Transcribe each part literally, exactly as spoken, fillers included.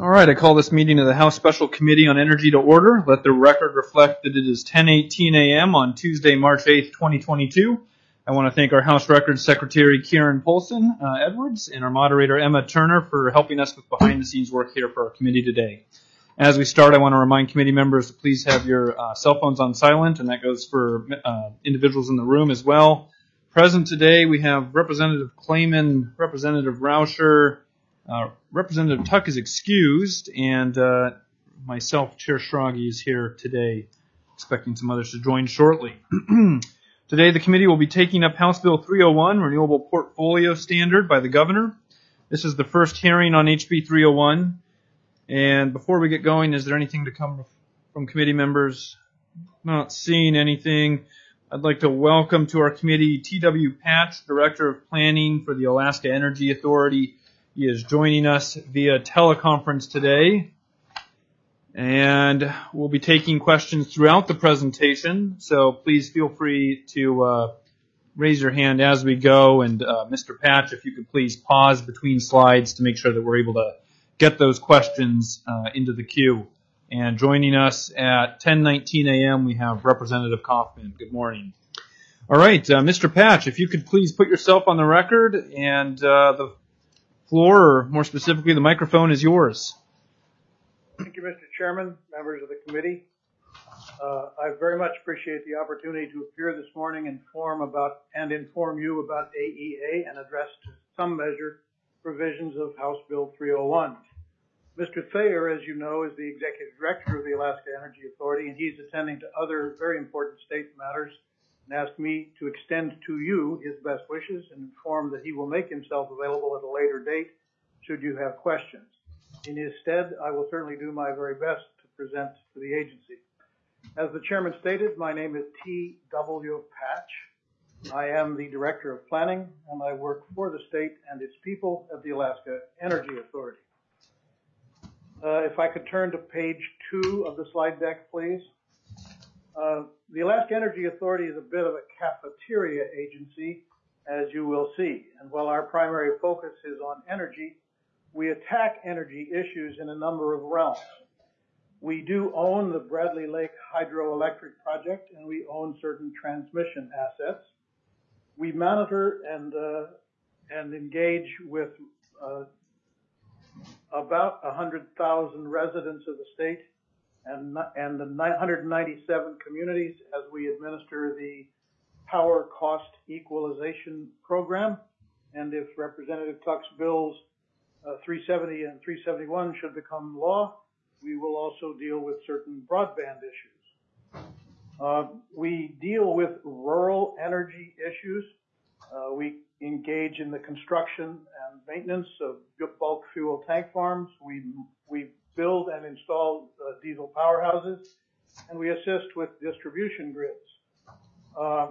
All right, I call this meeting of the House Special Committee on Energy to order. Let the record reflect that it is ten eighteen a.m. on Tuesday, March eighth, twenty twenty-two. I want to thank our House Records Secretary, Kieran Polson uh, Edwards, and our moderator, Emma Turner, for helping us with behind-the-scenes work here for our committee today. As we start, I want to remind committee members to please have your uh, cell phones on silent, and that goes for uh, individuals in the room as well. Present today, we have Representative Clayman, Representative Rauscher, uh, Representative Tuck is excused, and uh, myself, Chair Schrage, is here today, expecting some others to join shortly. Today, the committee will be taking up House Bill three oh one, Renewable Portfolio Standard by the Governor. This is the first hearing on H B three oh one. And before we get going, is there anything to come from committee members? Not seeing anything. I'd like to welcome to our committee T W Patch, Director of Planning for the Alaska Energy Authority. He is joining us via teleconference today. And we'll be taking questions throughout the presentation, so please feel free to uh, raise your hand as we go. And uh, Mister Patch, if you could please pause between slides to make sure that we're able to get those questions uh, into the queue. And joining us at ten nineteen a.m., we have Representative Kaufman. Good morning. All right, uh, Mister Patch, if you could please put yourself on the record, and uh, the floor, or more specifically, the microphone is yours. Thank you, Mister Chairman, members of the committee. Uh, I very much appreciate the opportunity to appear this morning and inform about and inform you about A E A and address to some measure provisions of House Bill three oh one. Mister Thayer, as you know, is the Executive Director of the Alaska Energy Authority, and he's attending to other very important state matters and asked me to extend to you his best wishes and inform that he will make himself available at a later date should you have questions. In his stead, I will certainly do my very best to present to the agency. As the chairman stated, my name is T W Patch. I am the Director of Planning, and I work for the state and its people at the Alaska Energy Authority. Uh, if I could turn to page two of the slide deck, please. Uh, the Alaska Energy Authority is a bit of a cafeteria agency, as you will see. And while our primary focus is on energy, we attack energy issues in a number of realms. We do own the Bradley Lake Hydroelectric Project, and we own certain transmission assets. We monitor and uh, and engage with uh, about one hundred thousand residents of the state and, and the nine hundred ninety-seven communities as we administer the Power Cost Equalization Program. And if Representative Tuck's bills uh, three seventy and three seventy-one should become law, we will also deal with certain broadband issues. Uh, we deal with rural energy issues. Uh, we engage in the construction and maintenance of bulk fuel tank farms. We, we build and install uh, diesel powerhouses, and we assist with distribution grids. Uh,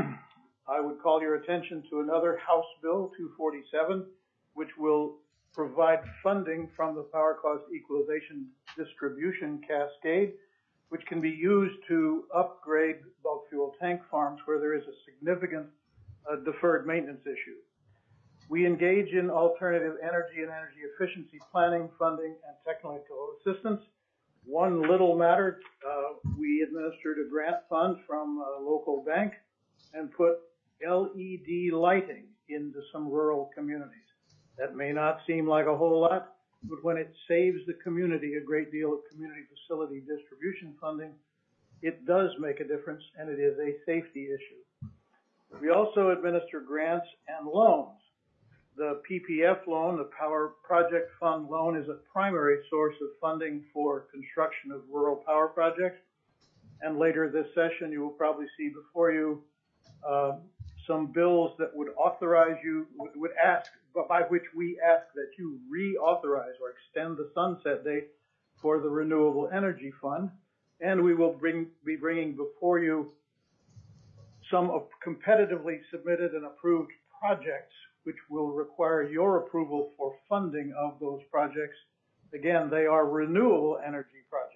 I would call your attention to another House Bill, two forty-seven, which will provide funding from the Power Cost Equalization Distribution Cascade, which can be used to upgrade bulk fuel tank farms where there is a significant uh, deferred maintenance issue. We engage in alternative energy and energy efficiency planning, funding, and technical assistance. One little matter, uh, we administered a grant fund from a local bank and put L E D lighting into some rural communities. That may not seem like a whole lot, but when it saves the community a great deal of community facility distribution funding, it does make a difference, and it is a safety issue. We also administer grants and loans. The P P F loan, the Power Project Fund loan, is a primary source of funding for construction of rural power projects. And later this session, you will probably see before you uh, some bills that would authorize you, would ask, by which we ask that you reauthorize or extend the sunset date for the Renewable Energy Fund. And we will bring, be bringing before you some of competitively submitted and approved projects which will require your approval for funding of those projects. Again, they are renewable energy projects.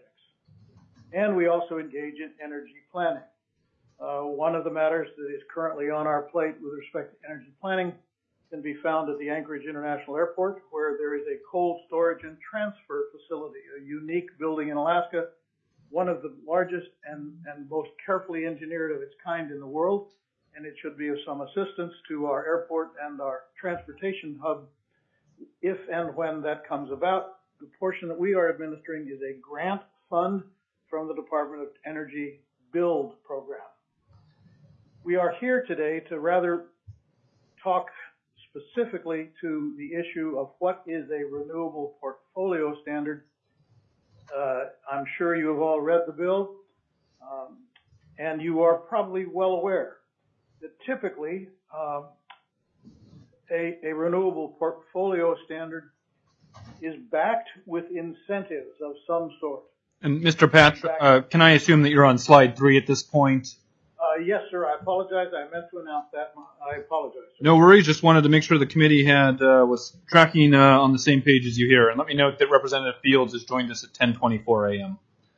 And we also engage in energy planning. Uh, one of the matters that is currently on our plate with respect to energy planning can be found at the Anchorage International Airport, where there is a cold storage and transfer facility, a unique building in Alaska, one of the largest and, and most carefully engineered of its kind in the world, and it should be of some assistance to our airport and our transportation hub if and when that comes about. The portion that we are administering is a grant fund from the Department of Energy Build program. We are here today to rather talk specifically to the issue of what is a renewable portfolio standard. Uh, I'm sure you have all read the bill, um, and you are probably well aware that typically uh, a, a renewable portfolio standard is backed with incentives of some sort. And Mister Patrick, uh, can I assume that you're on slide three at this point? Uh, yes, sir. I apologize. I meant to announce that. I apologize, sir. No worries. Just wanted to make sure the committee had uh, was tracking uh, on the same page as you here. And let me note that Representative Fields has joined us at ten twenty-four a.m.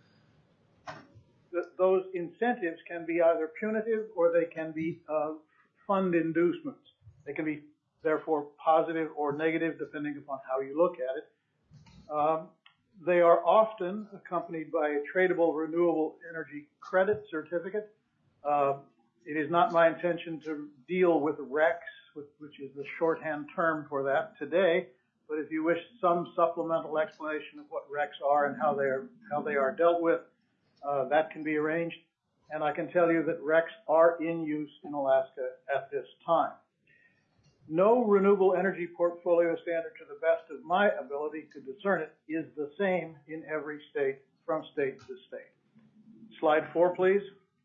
Th- those incentives can be either punitive or they can be uh, fund inducements. They can be, therefore, positive or negative, depending upon how you look at it. Um, they are often accompanied by a tradable renewable energy credit certificate. Uh, it is not my intention to deal with R E Cs, which is the shorthand term for that today, but if you wish some supplemental explanation of what R E Cs are and how they are, how they are dealt with, uh, that can be arranged. And I can tell you that R E Cs are in use in Alaska at this time. No renewable energy portfolio standard, to the best of my ability to discern it, is the same in every state from state to state. Slide four, please.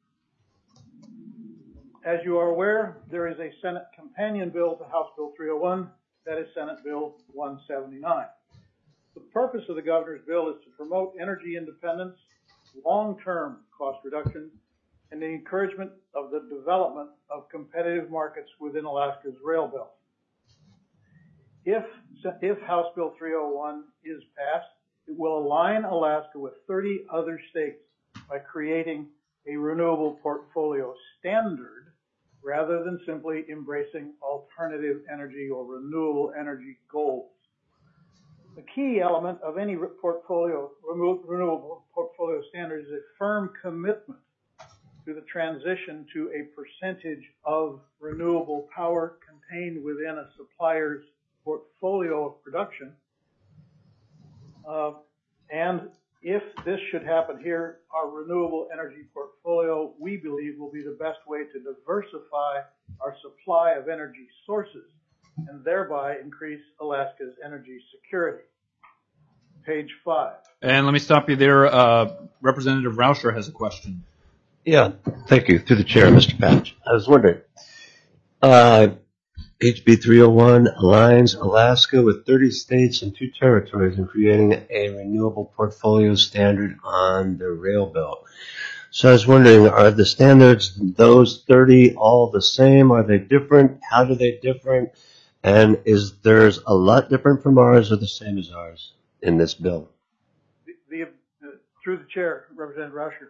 As you are aware, there is a Senate companion bill to House Bill three oh one, that is Senate Bill one seventy-nine. The purpose of the governor's bill is to promote energy independence, long-term cost reduction, and the encouragement of the development of competitive markets within Alaska's rail belt. If, if House Bill three oh one is passed, it will align Alaska with thirty other states by creating a renewable portfolio standard rather than simply embracing alternative energy or renewable energy goals. The key element of any portfolio, renewable portfolio standard is a firm commitment to the transition to a percentage of renewable power contained within a supplier's portfolio of production. Uh, and if this should happen here, our renewable energy portfolio, we believe, will be the best way to diversify our supply of energy sources and thereby increase Alaska's energy security. Page five. And let me stop you there. Uh, Representative Rauscher has a question. Yeah, thank you. Through the chair, Mister Patch. I was wondering, uh, H B three oh one aligns Alaska with thirty states and two territories in creating a renewable portfolio standard on the rail belt. So I was wondering, are the standards, those thirty, all the same? Are they different? How do they different? And is there's a lot different from ours or the same as ours in this bill? The, the, uh, through the chair, Representative Rauscher.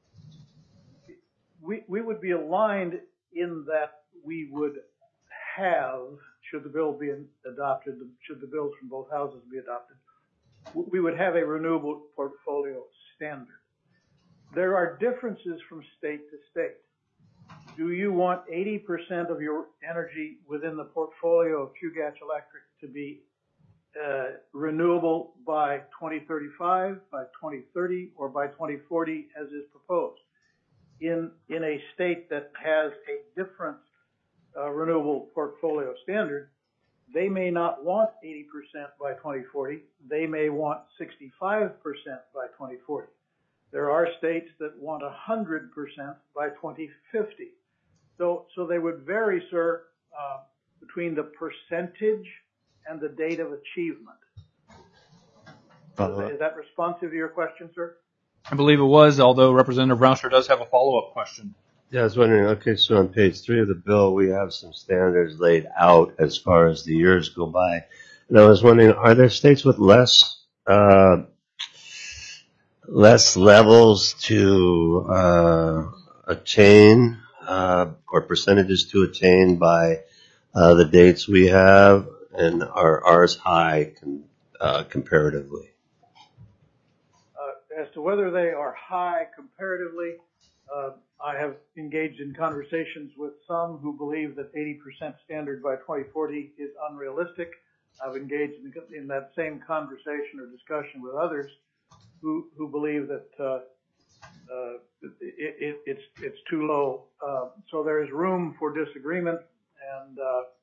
We, we would be aligned in that we would have, should the bill be adopted, should the bills from both houses be adopted, we would have a renewable portfolio standard. There are differences from state to state. Do you want eighty percent of your energy within the portfolio of Chugach Electric to be uh, renewable by twenty thirty-five, by twenty thirty, or by twenty forty as is proposed? In, in a state that has a different uh, renewable portfolio standard, they may not want eighty percent by twenty forty. They may want sixty-five percent by twenty forty. There are states that want one hundred percent by twenty fifty. So, so they would vary, sir, uh, between the percentage and the date of achievement. Uh, Is that responsive to your question, sir? I believe it was, although Representative Rauscher does have a follow-up question. Yeah, I was wondering, okay, so on page three of the bill, we have some standards laid out as far as the years go by. And I was wondering, are there states with less, uh, less levels to, uh, attain, uh, or percentages to attain by, uh, the dates we have, and are ours high com- uh, comparatively? Uh, as to whether they are high comparatively, uh, I have engaged in conversations with some who believe that eighty percent standard by twenty forty is unrealistic. I've engaged in, in that same conversation or discussion with others who, who believe that uh, uh, it, it, it's, it's too low. Uh, so there is room for disagreement, and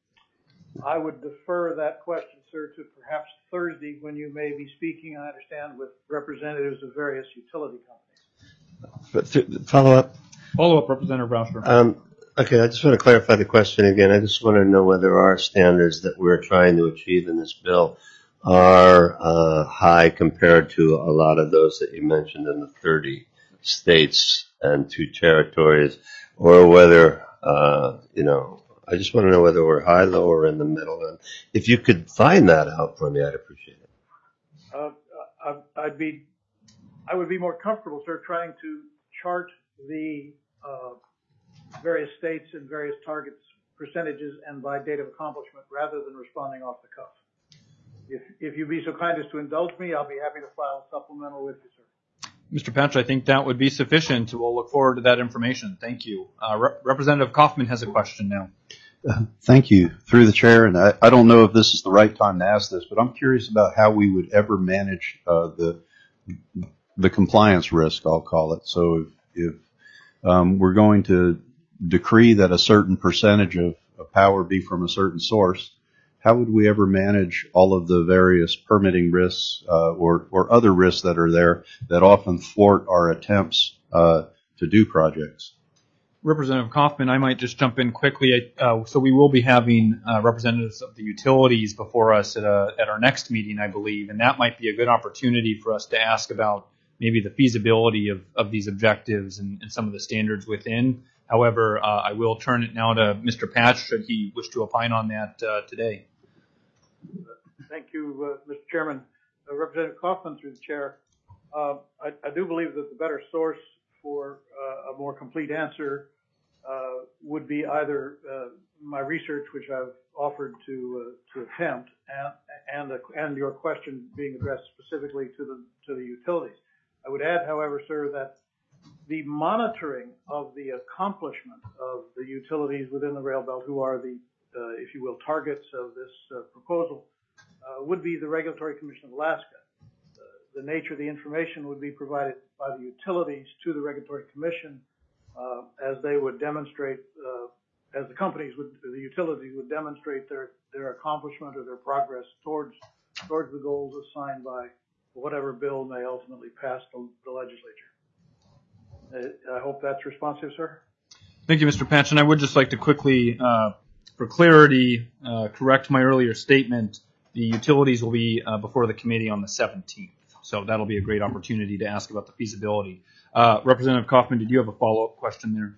uh, I would defer that question, sir, to perhaps Thursday when you may be speaking, I understand, with representatives of various utility companies. But th- follow up. Follow up, Representative Rauscher. Um, okay, I just want to clarify the question again. I just want to know whether our standards that we're trying to achieve in this bill are uh, high compared to a lot of those that you mentioned in the thirty states and two territories, or whether, uh, you know, I just want to know whether we're high, low, or in the middle. And if you could find that out for me, I'd appreciate it. Uh, I, I'd be, I would be more comfortable, sir, trying to chart the uh, various states and various targets, percentages, and by date of accomplishment, rather than responding off the cuff. If, if you'd be so kind as to indulge me, I'll be happy to file a supplemental with you, sir. Mister Patch, I think that would be sufficient. We'll look forward to that information. Thank you. Uh, Re- Representative Kaufman has a question now. Uh, thank you. Through the chair, and I, I don't know if this is the right time to ask this, but I'm curious about how we would ever manage uh, the the compliance risk, I'll call it. So if, if um, we're going to decree that a certain percentage of, of power be from a certain source, how would we ever manage all of the various permitting risks uh, or, or other risks that are there that often thwart our attempts uh, to do projects? Representative Kaufman, I might just jump in quickly. Uh, so we will be having uh, representatives of the utilities before us at, a, at our next meeting, I believe, and that might be a good opportunity for us to ask about maybe the feasibility of, of these objectives and, and some of the standards within. However, uh, I will turn it now to Mister Patch should he wish to opine on that uh, today. Thank you, uh, Mister Chairman. Uh, Representative Kaufman, through the chair. Uh, I, I do believe that the better source for uh, a more complete answer uh, would be either uh, my research, which I've offered to uh, to attempt, and and, uh, and your question being addressed specifically to the to the utilities. I would add, however, sir, that the monitoring of the accomplishment of the utilities within the rail belt, who are the, uh, if you will, targets of this uh, proposal, uh, would be the Regulatory Commission of Alaska. Uh, the nature of the information would be provided by the utilities to the Regulatory Commission uh, as they would demonstrate, uh, as the companies would, the utilities would demonstrate their, their accomplishment or their progress towards towards the goals assigned by whatever bill may ultimately pass the, the legislature. Uh, I hope that's responsive, sir. Thank you, Mister Patch. And I would just like to quickly, uh, for clarity, uh, correct my earlier statement. The utilities will be uh, before the committee on the seventeenth. So that'll be a great opportunity to ask about the feasibility. Uh, Representative Kaufman, did you have a follow-up question there?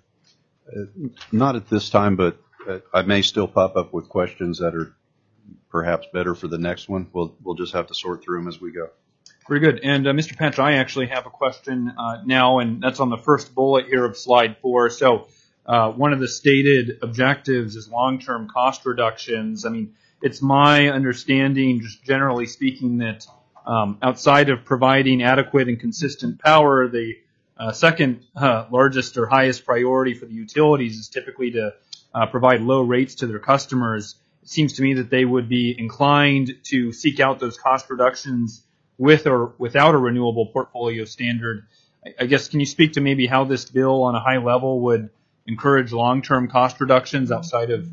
Uh, not at this time, but uh, I may still pop up with questions that are perhaps better for the next one. We'll we'll just have to sort through them as we go. Very good. And uh, Mister Patch, I actually have a question uh, now, and that's on the first bullet here of slide four. So uh, one of the stated objectives is long-term cost reductions. I mean, it's my understanding, just generally speaking, that um, outside of providing adequate and consistent power, the uh, second uh, largest or highest priority for the utilities is typically to uh, provide low rates to their customers. It seems to me that they would be inclined to seek out those cost reductions with or without a renewable portfolio standard. I, I guess, can you speak to maybe how this bill on a high level would encourage long-term cost reductions outside of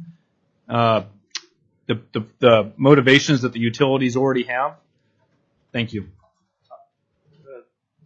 uh, the, the, the motivations that the utilities already have? Thank you. Uh,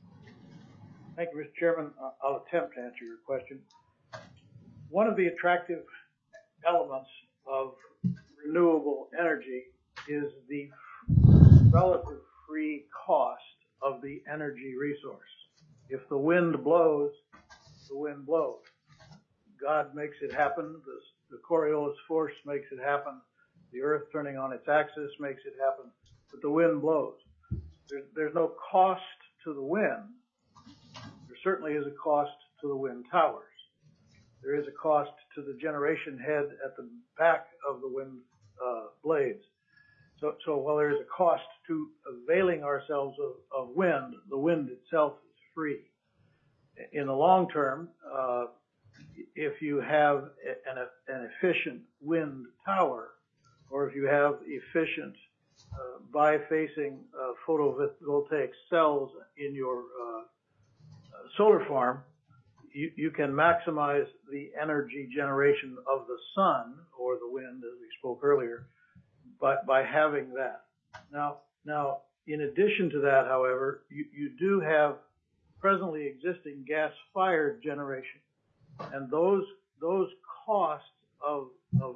thank you, Mister Chairman. I'll attempt to answer your question. One of the attractive elements of renewable energy is the relative free cost of the energy resource. If the wind blows, the wind blows. God makes it happen. The, the Coriolis force makes it happen. The earth turning on its axis makes it happen. But the wind blows. There's, there's no cost to the wind. There certainly is a cost to the wind towers. there is a cost to the generation head at the back of the wind uh, blades. So, so while there is a cost to availing ourselves of, of wind, the wind itself is free. In the long term, uh, if you have an, an efficient wind tower, or if you have efficient uh, bi-facing uh, photovoltaic cells in your uh, uh, solar farm, you, you can maximize the energy generation of the sun or the wind, as we spoke earlier, by, by having that. Now, now, in addition to that, however, you, you do have presently existing gas-fired generation, and those those costs of of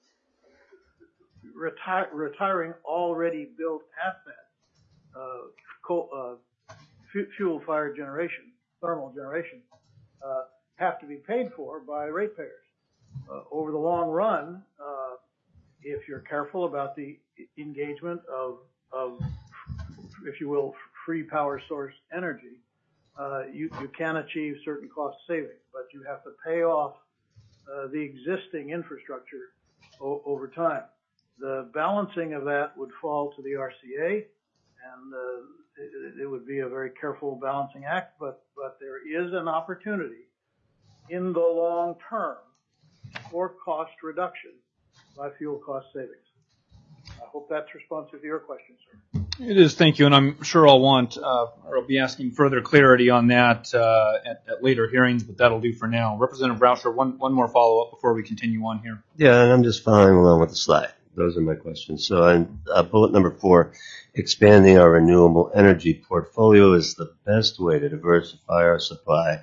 reti- retiring already built assets, uh, coal, uh, f- fuel-fired generation, thermal generation, uh, have to be paid for by ratepayers. Uh, over the long run, uh, if you're careful about the engagement of of, if you will, free power source energy, Uh, you, you can achieve certain cost savings, but you have to pay off uh, the existing infrastructure o- over time. The balancing of that would fall to the R C A, and uh, it, it would be a very careful balancing act, but, but there is an opportunity in the long term for cost reduction by fuel cost savings. I hope that's responsive to your question, sir. It is, thank you, and I'm sure I'll want, uh, or I'll be asking further clarity on that uh, at, at later hearings, but that'll do for now. Representative Rauscher, one, one more follow-up before we continue on here. Yeah, and I'm just following along with the slide. Those are my questions. So on uh, bullet number four, expanding our renewable energy portfolio is the best way to diversify our supply,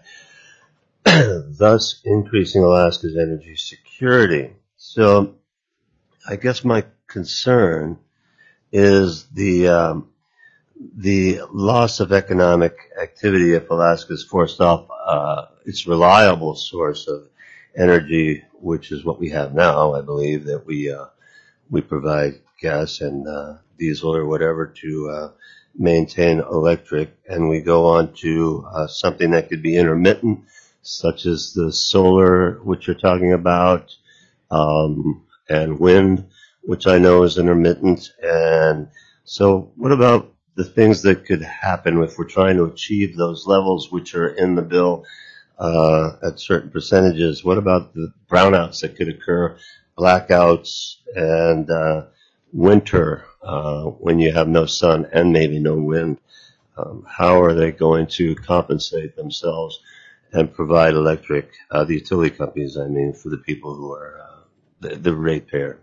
thus increasing Alaska's energy security. So I guess my concern is the um, the loss of economic activity if Alaska is forced off uh, its reliable source of energy, which is what we have now. I believe that we uh, we provide gas and uh, diesel or whatever to uh, maintain electric, and we go on to uh, something that could be intermittent, such as the solar, which you're talking about, um, and wind, which I know is intermittent. And so what about the things that could happen if we're trying to achieve those levels which are in the bill uh, at certain percentages? What about the brownouts that could occur, blackouts, and uh, winter uh, when you have no sun and maybe no wind? Um, how are they going to compensate themselves and provide electric, uh, the utility companies, I mean, for the people who are uh, the, the ratepayer?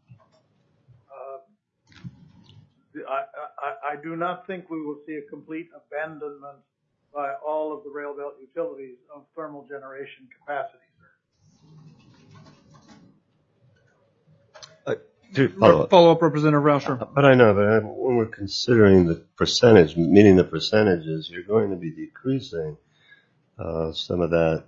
I, I, I do not think we will see a complete abandonment by all of the rail belt utilities of thermal generation capacity, sir. Uh, to follow up. Follow up, Representative Rauscher. Uh, but I know, but I, when we're considering the percentage, meaning the percentages, you're going to be decreasing uh, some of that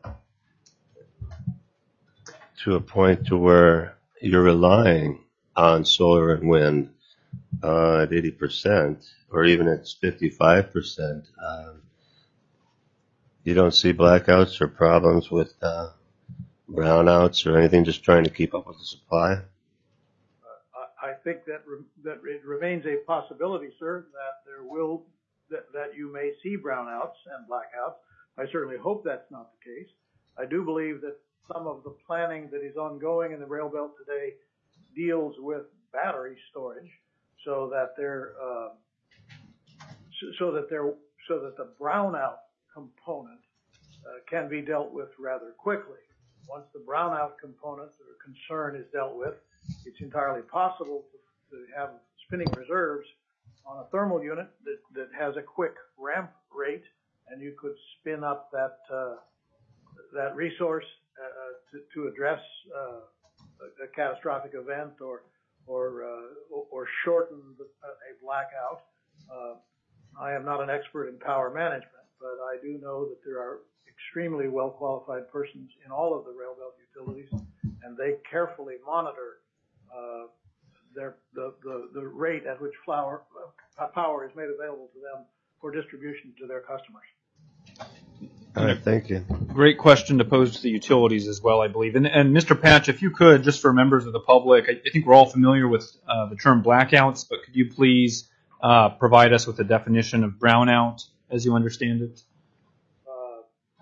to a point to where you're relying on solar and wind uh, at eighty percent, or even at fifty-five percent. Um, you don't see blackouts or problems with uh, brownouts or anything, just trying to keep up with the supply? Uh, I think that re- that it remains a possibility, sir, that there will that, that you may see brownouts and blackouts. I certainly hope that's not the case. I do believe that some of the planning that is ongoing in the rail belt today deals with battery storage, so that there, uh, so, so that there, so that the brownout component uh, can be dealt with rather quickly. Once the brownout component or concern is dealt with, it's entirely possible to, to have spinning reserves on a thermal unit that, that has a quick ramp rate, and you could spin up that uh, that resource uh, to, to address uh, a, a catastrophic event or or uh, or shorten the, a blackout. Uh, I am not an expert in power management, but I do know that there are extremely well qualified persons in all of the rail belt utilities, and they carefully monitor uh, their the, the the rate at which flower, uh, power is made available to them for distribution to their customers. All right, thank you. Great question to pose to the utilities as well, I believe. And, and Mister Patch, if you could, just for members of the public, I, I think we're all familiar with uh, the term blackouts, but could you please uh, provide us with a definition of brownout as you understand it? Uh,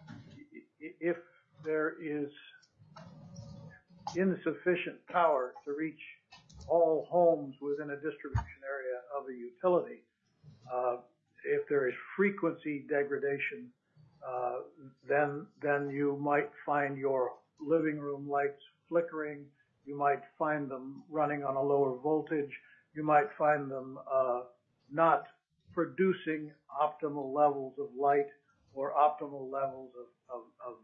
if there is insufficient power to reach all homes within a distribution area of a utility, uh, if there is frequency degradation, uh, then then you might find your living room lights flickering. You might find them running on a lower voltage. You might find them uh, not producing optimal levels of light or optimal levels of, of,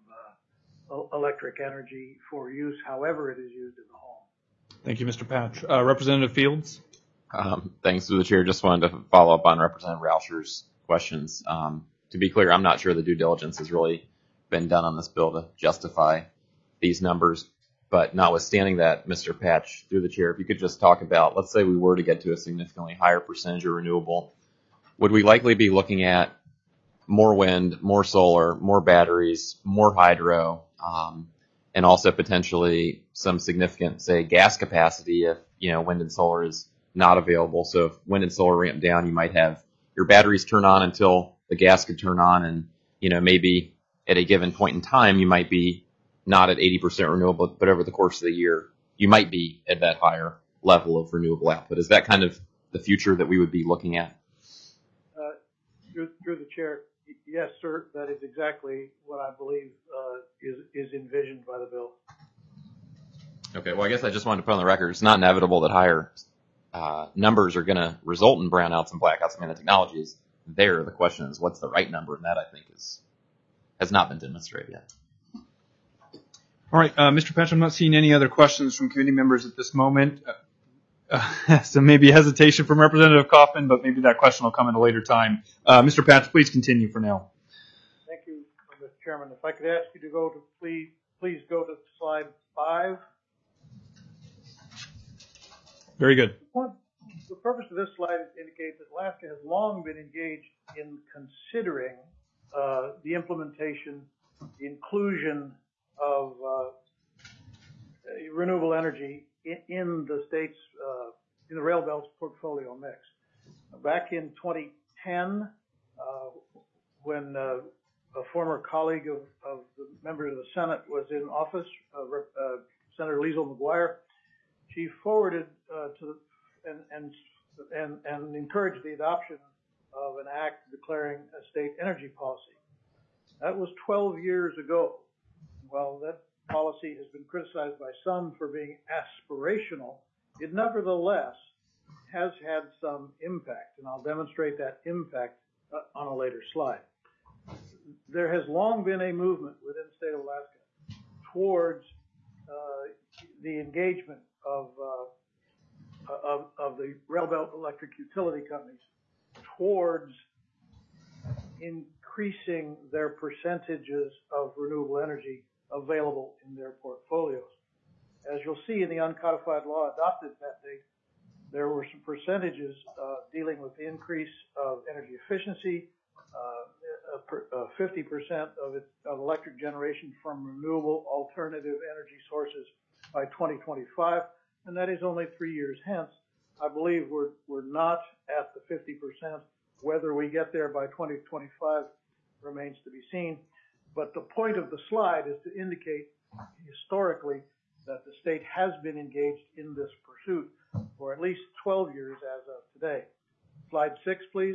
of uh, electric energy for use, however it is used in the home. Thank you, Mister Patch. Uh, Representative Fields? Um, thanks to the chair. Just wanted to follow up on Representative Rauscher's questions. Um, to be clear, I'm not sure the due diligence has really been done on this bill to justify these numbers. But notwithstanding that, Mister Patch, through the chair, if you could just talk about, let's say we were to get to a significantly higher percentage of renewable, would we likely be looking at more wind, more solar, more batteries, more hydro, um, and also potentially some significant, say, gas capacity if, you know, wind and solar is not available? So if wind and solar ramp down, you might have your batteries turn on until the gas could turn on, and, you know, maybe at a given point in time, you might be not at eighty percent renewable, but over the course of the year, you might be at that higher level of renewable output. Is that kind of the future that we would be looking at? Uh, through, through the chair, yes, sir, that is exactly what I believe uh, is, is envisioned by the bill. Okay, well, I guess I just wanted to put on the record, it's not inevitable that higher uh, numbers are going to result in brownouts and blackouts. I mean, the technology is there. The question is, what's the right number? And that, I think, is has not been demonstrated yet. All right, uh, Mister Patch, I'm not seeing any other questions from committee members at this moment. Uh, so maybe hesitation from Representative Kaufman, but maybe that question will come at a later time. Uh, Mister Patch, please continue for now. Thank you, Mister Chairman. If I could ask you to go to please, please go to slide five. Very good. The purpose of this slide indicates that Alaska has long been engaged in considering uh, the implementation, the inclusion of uh, renewable energy in, in the state's, uh, in the Rail Belt's portfolio mix. Back in twenty ten, uh, when uh, a former colleague of, of the member of the Senate was in office, uh, uh, Senator Liesl McGuire, she forwarded uh, to the, and, and, and, and encouraged the adoption of an act declaring a state energy policy. That was twelve years ago. Well, that policy has been criticized by some for being aspirational. It nevertheless has had some impact, and I'll demonstrate that impact uh, on a later slide. There has long been a movement within the state of Alaska towards uh, the engagement of, uh, of, of the Rail Belt electric utility companies towards increasing their percentages of renewable energy available in their portfolios. As you'll see in the uncodified law adopted that date, there were some percentages uh, dealing with the increase of energy efficiency, uh, fifty percent of, it, of electric generation from renewable alternative energy sources by twenty twenty-five, and that is only three years hence. I believe we're, we're not at the fifty percent. Whether we get there by twenty twenty-five remains to be seen. But the point of the slide is to indicate historically that the state has been engaged in this pursuit for at least twelve years as of today. Slide six, please.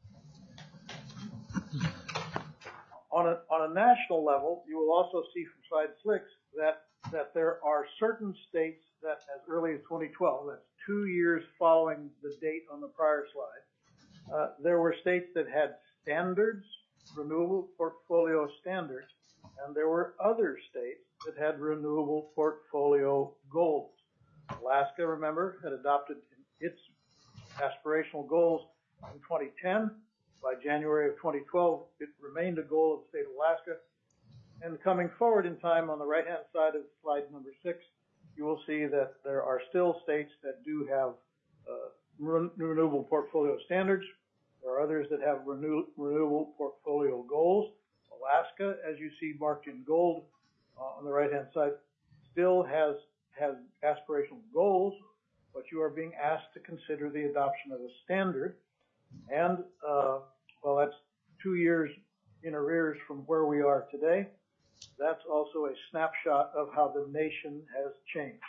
On a, on a national level, you will also see from slide six that, that there are certain states that as early as twenty twelve, that's two years following the date on the prior slide, uh, there were states that had standards, renewable portfolio standards, and there were other states that had renewable portfolio goals. Alaska, remember, had adopted its aspirational goals in twenty ten. By January of twenty twelve, it remained a goal of the state of Alaska. And coming forward in time on the right-hand side of slide number six, you will see that there are still states that do have uh, re renewable portfolio standards. There are others that have renew renewable portfolio goals. Alaska, as you see marked in gold uh, on the right-hand side, still has has aspirational goals, but you are being asked to consider the adoption of a standard. And, uh, well, that's two years in arrears from where we are today. That's also a snapshot of how the nation has changed.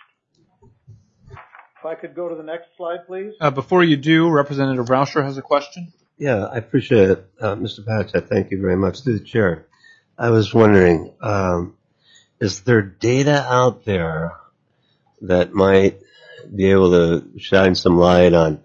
If I could go to the next slide, please. Uh, before you do, Representative Rauscher has a question. Yeah, I appreciate it. Uh, Mister Patch, I thank you very much. Through the chair, I was wondering, um, is there data out there that might be able to shine some light on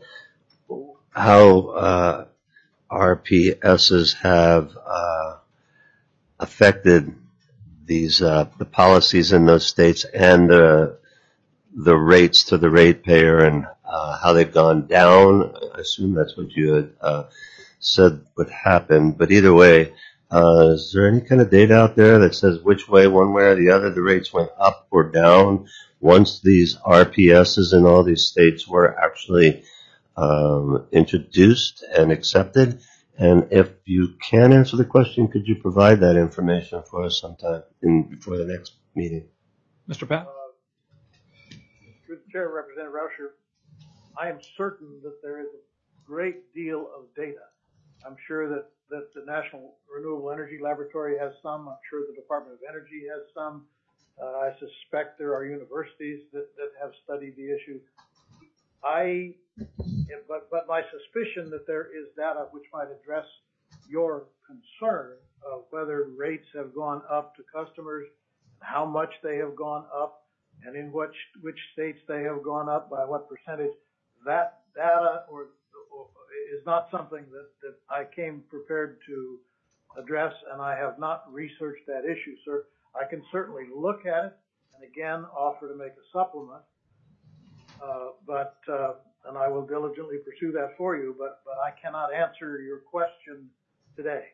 how uh, R P Ss have uh, affected these uh, the policies in those states and uh, the rates to the ratepayer and uh, how they've gone down? I assume that's what you had uh, said would happen. But either way, uh, is there any kind of data out there that says which way, one way or the other, the rates went up or down once these R P Ss in all these states were actually um, introduced and accepted? And if you can answer the question, could you provide that information for us sometime in, before the next meeting? Mister Pat? Uh, through the chair, Representative Rauscher, I am certain that there is a great deal of data. I'm sure that, that the National Renewable Energy Laboratory has some. I'm sure the Department of Energy has some. Uh, I suspect there are universities that, that have studied the issue. I, but, but my suspicion that there is data which might address your concern of whether rates have gone up to customers, how much they have gone up, and in which, which states they have gone up, by what percentage, that data or, or is not something that, that I came prepared to address, and I have not researched that issue, sir. I can certainly look at it and again offer to make a supplement, uh, but uh, and I will diligently pursue that for you, but, but I cannot answer your question today.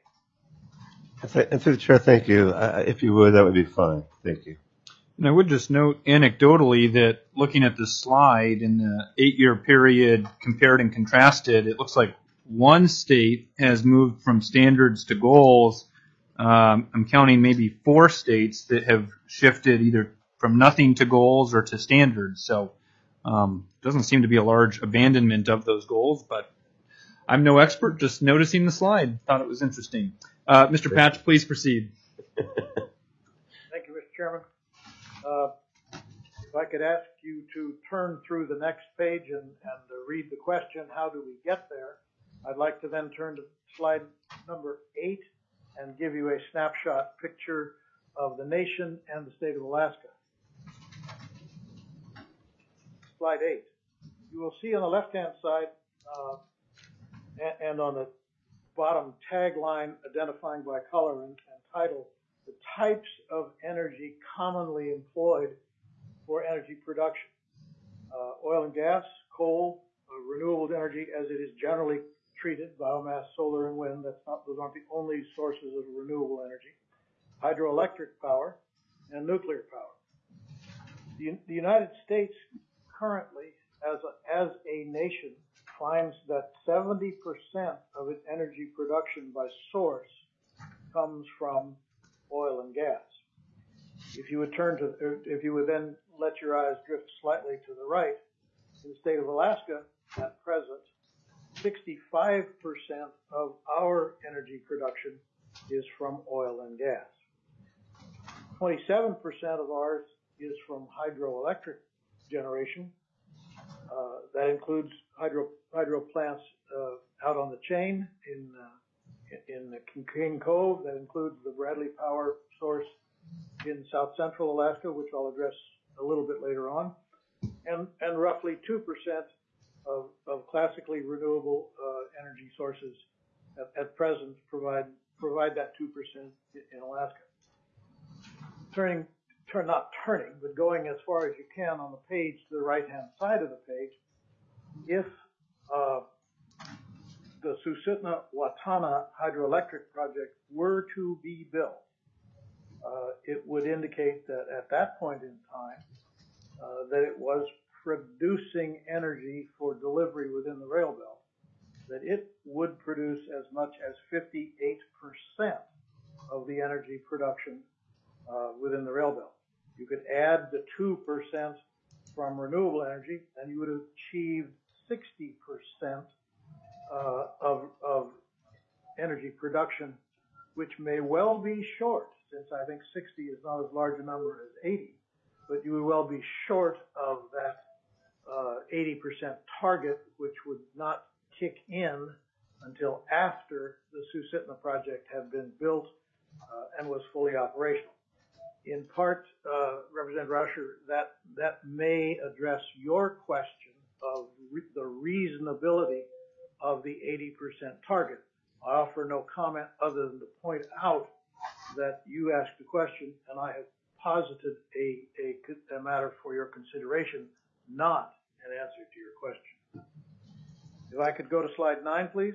And through the chair, thank you. Uh, if you would, that would be fine. Thank you. And I would just note anecdotally that looking at the slide in the eight-year period compared and contrasted, it looks like one state has moved from standards to goals. Um, I'm counting maybe four states that have shifted either from nothing to goals or to standards. So um, doesn't seem to be a large abandonment of those goals, but I'm no expert, just noticing the slide. Thought it was interesting. Uh, Mister Patch, please proceed. Thank you, Mister Chairman. Uh, if I could ask you to turn through the next page and, and uh, read the question, how do we get there? I'd like to then turn to slide number eight and give you a snapshot picture of the nation and the state of Alaska. Slide eight. You will see on the left-hand side uh, and, and on the bottom tagline identifying by color and, and title the types of energy commonly employed for energy production. Uh, oil and gas, coal, uh, renewable energy as it is generally treated, biomass, solar, and wind. That's not, those aren't the only sources of renewable energy. Hydroelectric power and nuclear power. The, the United States currently, as a, as a nation, finds that seventy percent of its energy production by source comes from oil and gas. If you would turn to, if you would then let your eyes drift slightly to the right, in the state of Alaska, at present, sixty-five percent of our energy production is from oil and gas. twenty-seven percent of ours is from hydroelectric generation. Uh, that includes hydro, hydro plants uh, out on the chain in uh, in King Cove. That includes the Bradley Power source in south central Alaska, which I'll address a little bit later on, and and roughly two percent of, of classically renewable uh, energy sources at, at present provide provide that two percent in Alaska. Turning, turn not turning, but going as far as you can on the page to the right-hand side of the page, if uh, the Susitna-Watana hydroelectric project were to be built, uh, it would indicate that at that point in time uh, that it was producing energy for delivery within the rail belt, that it would produce as much as fifty-eight percent of the energy production uh, within the rail belt. You could add the two percent from renewable energy, and you would have achieved sixty percent uh, of, of energy production, which may well be short, since I think sixty is not as large a number as eighty, but you would well be short of that uh, eighty percent target, which would not kick in until after the Susitna project had been built uh, and was fully operational. In part, uh, Representative Rauscher, that, that may address your question of re the reasonability of the eighty percent target. I offer no comment other than to point out that you asked the question, and I have posited a, a, a matter for your consideration, not an answer to your question. If I could go to slide nine, please.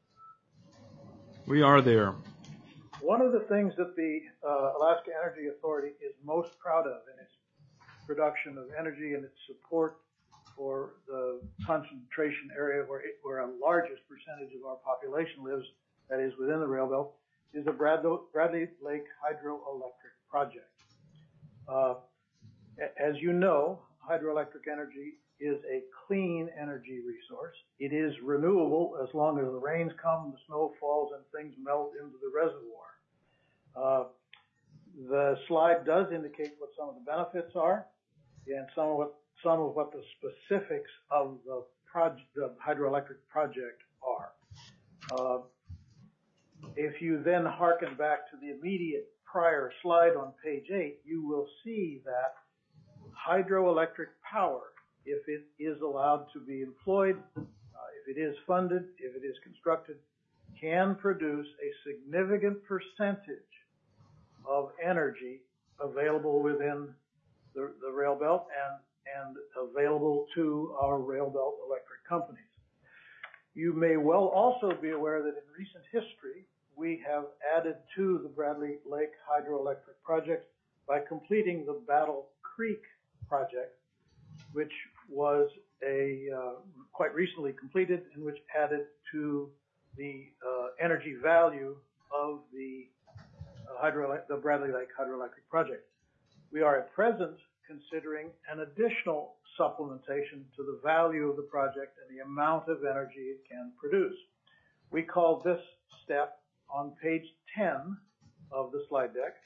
We are there. One of the things that the uh, Alaska Energy Authority is most proud of in its production of energy and its support for the concentration area where, it, where a largest percentage of our population lives, that is within the rail belt, is the Bradley, Bradley Lake Hydroelectric Project. Uh, as you know, hydroelectric energy is a clean energy resource. It is renewable as long as the rains come, the snow falls, and things melt into the reservoir. Uh, the slide does indicate what some of the benefits are, and some of what some of what the specifics of the project, the hydroelectric project are. Uh, if you then hearken back to the immediate prior slide on page eight, you will see that hydroelectric power, if it is allowed to be employed, uh, if it is funded, if it is constructed, can produce a significant percentage of energy available within the, the rail belt and, and available to our rail belt electric companies. You may well also be aware that in recent history, we have added to the Bradley Lake Hydroelectric Project by completing the Battle Creek project, which was a uh, quite recently completed and which added to the uh, energy value of the uh, hydro the Bradley Lake Hydroelectric Project. We are at present considering an additional supplementation to the value of the project and the amount of energy it can produce. We call this step on page ten of the slide deck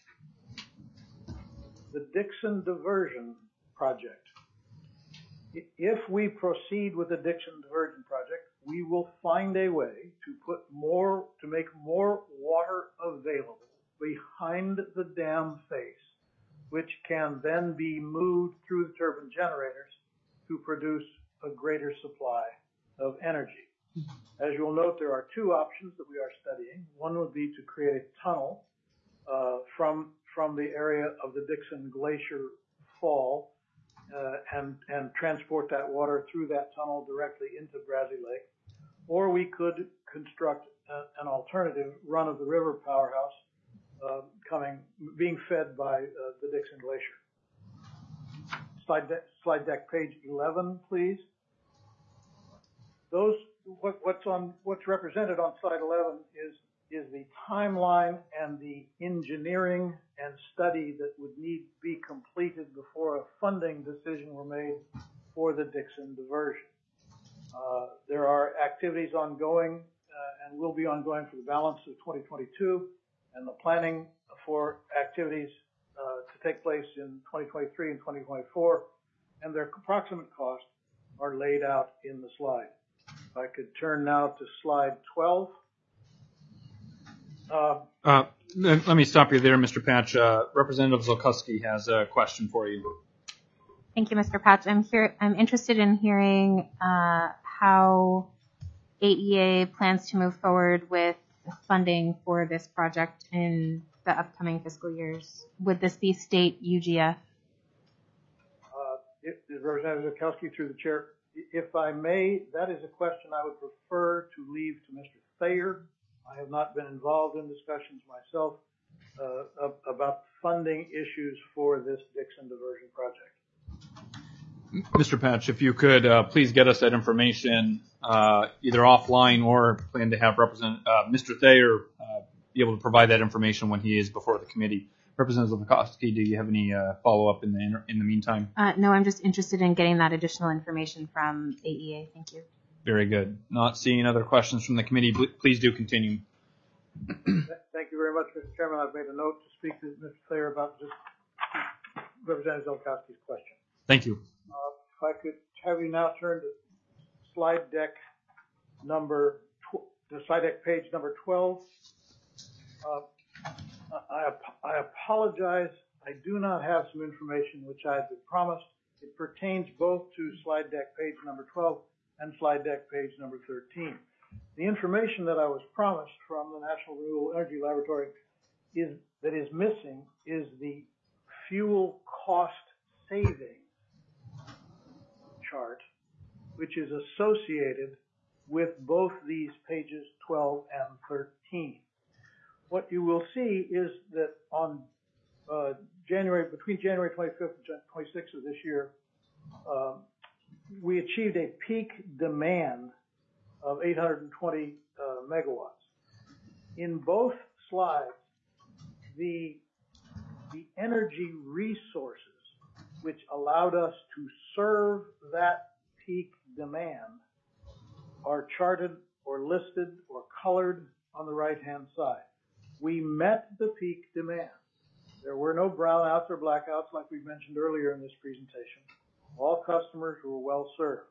the Dixon Diversion Project. If we proceed with the Dixon Diversion Project, we will find a way to put more, to make more water available behind the dam face, which can then be moved through the turbine generators to produce a greater supply of energy. As you'll note, there are two options that we are studying. One would be to create a tunnel uh, from, from the area of the Dixon Glacier Fall uh, and, and transport that water through that tunnel directly into Bradley Lake. Or we could construct a, an alternative run-of-the-river powerhouse uh, coming, being fed by uh, the Dixon Glacier. Slide, de slide deck page eleven, please. Those What, what's on what's represented on slide eleven is is the timeline and the engineering and study that would need to be completed before a funding decision were made for the Dixon diversion. Uh, there are activities ongoing uh, and will be ongoing for the balance of twenty twenty-two, and the planning for activities uh, to take place in twenty twenty-three and twenty twenty-four, and their approximate costs are laid out in the slide. If I could turn now to slide twelve. Uh, Uh, let let me stop you there, Mister Patch. Uh, Representative Zolkowski has a question for you. Thank you, Mister Patch. I'm here. I'm interested in hearing uh, how A E A plans to move forward with funding for this project in the upcoming fiscal years. Would this be state U G F? uh, if, Representative Zolkowski, through the chair, if I may, that is a question I would prefer to leave to Mister Thayer. I have not been involved in discussions myself uh, about funding issues for this Dixon diversion project. Mister Patch, if you could uh, please get us that information uh, either offline or plan to have Represent, uh, Mister Thayer uh, be able to provide that information when he is before the committee. Representative Lukowski, do you have any uh, follow-up in the inter- in the meantime? Uh, no, I'm just interested in getting that additional information from A E A. Thank you. Very good. Not seeing other questions from the committee, pl- please do continue. Thank you very much, Mister Chairman. I've made a note to speak to Mister Thayer about just Representative Zelkowski's question. Thank you. Uh, if I could have you now turn to slide deck number, tw- the slide deck page number twelve. Uh, I, I apologize. I do not have some information which I had been promised. It pertains both to slide deck page number twelve and slide deck page number thirteen. The information that I was promised from the National Renewable Energy Laboratory is that is missing is the fuel cost saving chart, which is associated with both these pages twelve and thirteen. What you will see is that on uh, January, between January twenty-fifth and twenty-sixth of this year, um, we achieved a peak demand of eight hundred twenty uh, megawatts. In both slides, the, the energy resources which allowed us to serve that peak demand are charted or listed or colored on the right-hand side. We met the peak demand. There were no brownouts or blackouts like we mentioned earlier in this presentation. All customers were well served.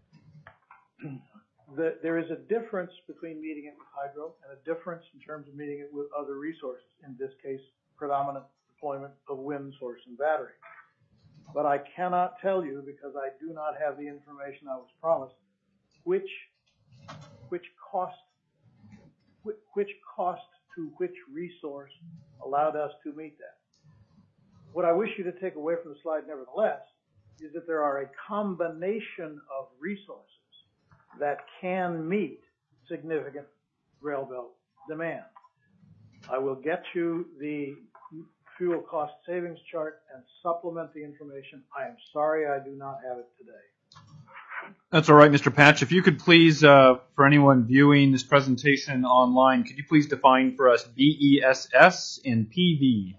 The, there is a difference between meeting it with hydro and a difference in terms of meeting it with other resources, in this case, predominant deployment of wind source and battery. But I cannot tell you, because I do not have the information I was promised, which, which cost, which, which cost to which resource allowed us to meet that. What I wish you to take away from the slide, nevertheless, is that there are a combination of resources that can meet significant rail belt demand. I will get you the fuel cost savings chart and supplement the information. I am sorry I do not have it today. That's all right, Mister Patch. If you could please, uh, for anyone viewing this presentation online, could you please define for us B E S S and P V?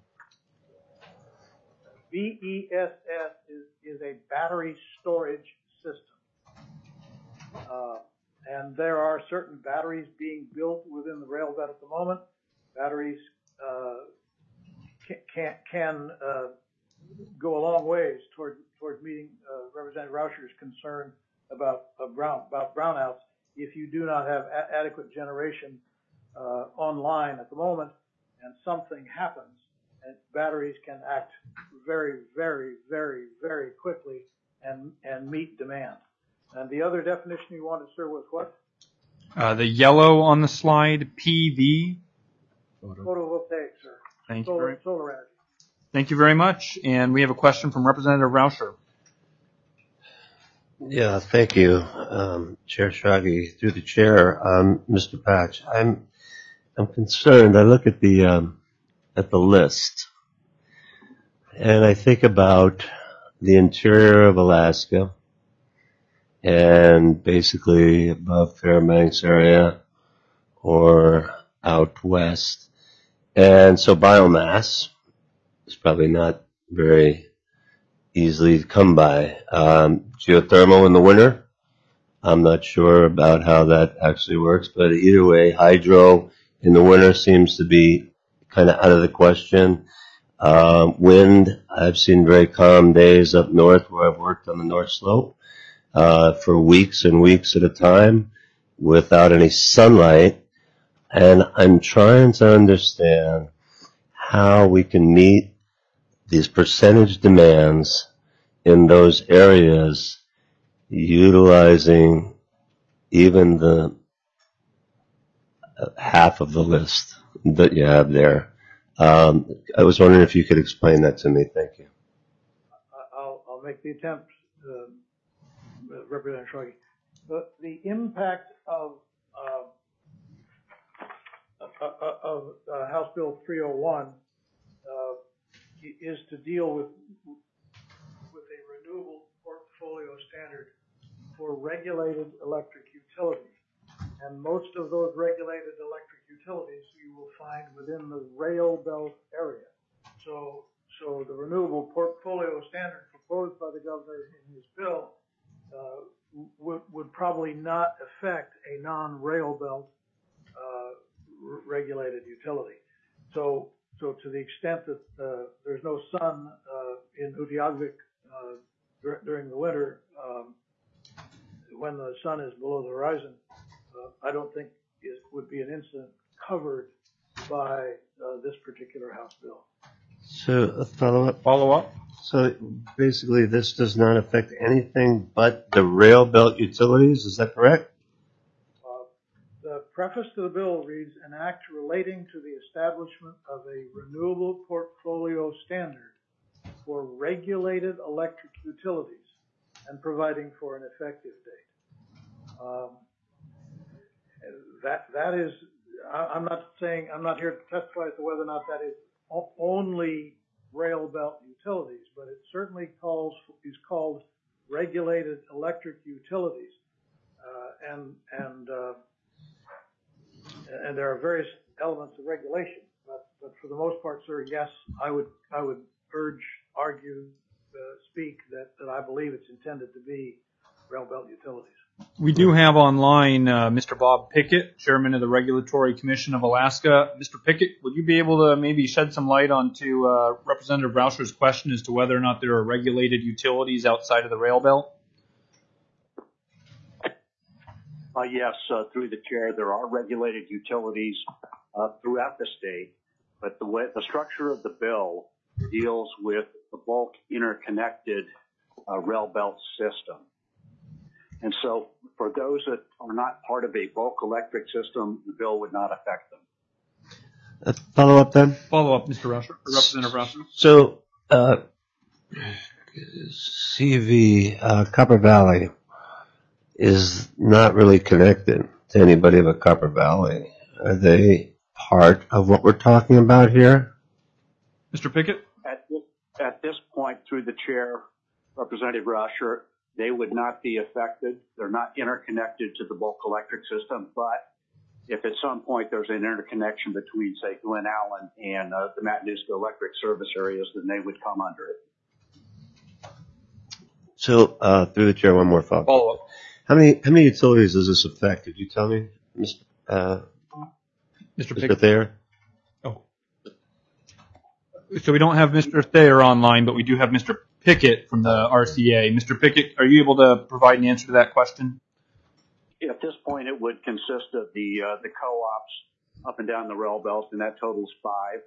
B E S S is, is a battery storage system. Uh, and there are certain batteries being built within the rail bed at the moment. Batteries uh, can, can, can uh, go a long ways toward, towards meeting uh, Representative Rauscher's concern about, uh, brown, about brownouts if you do not have a- adequate generation uh, online at the moment and something happens, and batteries can act very, very, very, very quickly and, and meet demand. And the other definition you wanted, sir, was what? Uh, the yellow on the slide, P V. Photovoltaic, sir. Thank you Solar, very, solar energy. thank you very much. And we have a question from Representative Rauscher. Yeah, thank you, um, Chair Shaggy. Through the chair, um, Mister Patch, I'm I'm concerned. I look at the um, at the list, and I think about the interior of Alaska, and basically above Fairbanks area or out west, and so biomass is probably not very easily come by. Um, geothermal in the winter, I'm not sure about how that actually works, but either way, hydro in the winter seems to be kind of out of the question. Uh, wind, I've seen very calm days up north where I've worked on the North Slope uh, for weeks and weeks at a time without any sunlight. And I'm trying to understand how we can meet these percentage demands in those areas utilizing even the uh, half of the list that you have there. Um, I was wondering if you could explain that to me. Thank you. I'll, I'll make the attempt, uh, Representative Shoggy. The, the impact of uh, uh, of uh, House Bill three oh one uh, is to deal with with a renewable portfolio standard for regulated electric utilities. And most of those regulated electric utilities you will find within the rail belt area. So, so the renewable portfolio standard proposed by the governor in his bill uh, would, would probably not affect a non-rail belt uh, r- regulated utility. So, so to the extent that uh, there's no sun uh, in Utqiagvik uh, dur- during the winter, um, when the sun is below the horizon, uh, I don't think it would be an incident covered by uh, this particular House bill. So a follow-up. Follow up? So basically, this does not affect anything but the rail belt utilities. Is that correct? Uh, the preface to the bill reads, an act relating to the establishment of a renewable portfolio standard for regulated electric utilities and providing for an effective date. Um, that, that is, I, I'm not saying, I'm not here to testify as to whether or not that is o- only rail belt utilities, but it certainly calls, is called regulated electric utilities. Uh, and, and, uh, and there are various elements of regulation, but, but for the most part, sir, yes, I would, I would urge, argue, uh, speak that, that I believe it's intended to be rail belt utilities. We do have online uh, Mister Bob Pickett, Chairman of the Regulatory Commission of Alaska. Mister Pickett, would you be able to maybe shed some light onto uh, Representative Rauscher's question as to whether or not there are regulated utilities outside of the rail belt? Uh, yes, uh, through the chair, there are regulated utilities uh, throughout the state, but the way the structure of the bill deals with the bulk interconnected uh, rail belt system. And so for those that are not part of a bulk electric system, the bill would not affect them. A follow-up then? Follow up, Mister Rauscher, or Representative Rauscher. So, uh, C V, uh, Copper Valley is not really connected to anybody but Copper Valley. Are they part of what we're talking about here? Mister Pickett? At this, at this point, through the chair, Representative Rauscher, they would not be affected. They're not interconnected to the bulk electric system, but if at some point there's an interconnection between, say, Glen Allen and uh, the Matanuska electric service areas, then they would come under it. So, uh, through the chair, one more follow-up. Follow up. How many, how many utilities does this affect? Could you tell me, Mister Uh, Mister Mister Pickett. Thayer? Oh. So we don't have Mister Thayer online, but we do have Mister Pickett from the R C A. Mister Pickett, are you able to provide an answer to that question? At this point, it would consist of the uh, the co-ops up and down the rail belt, and that totals five.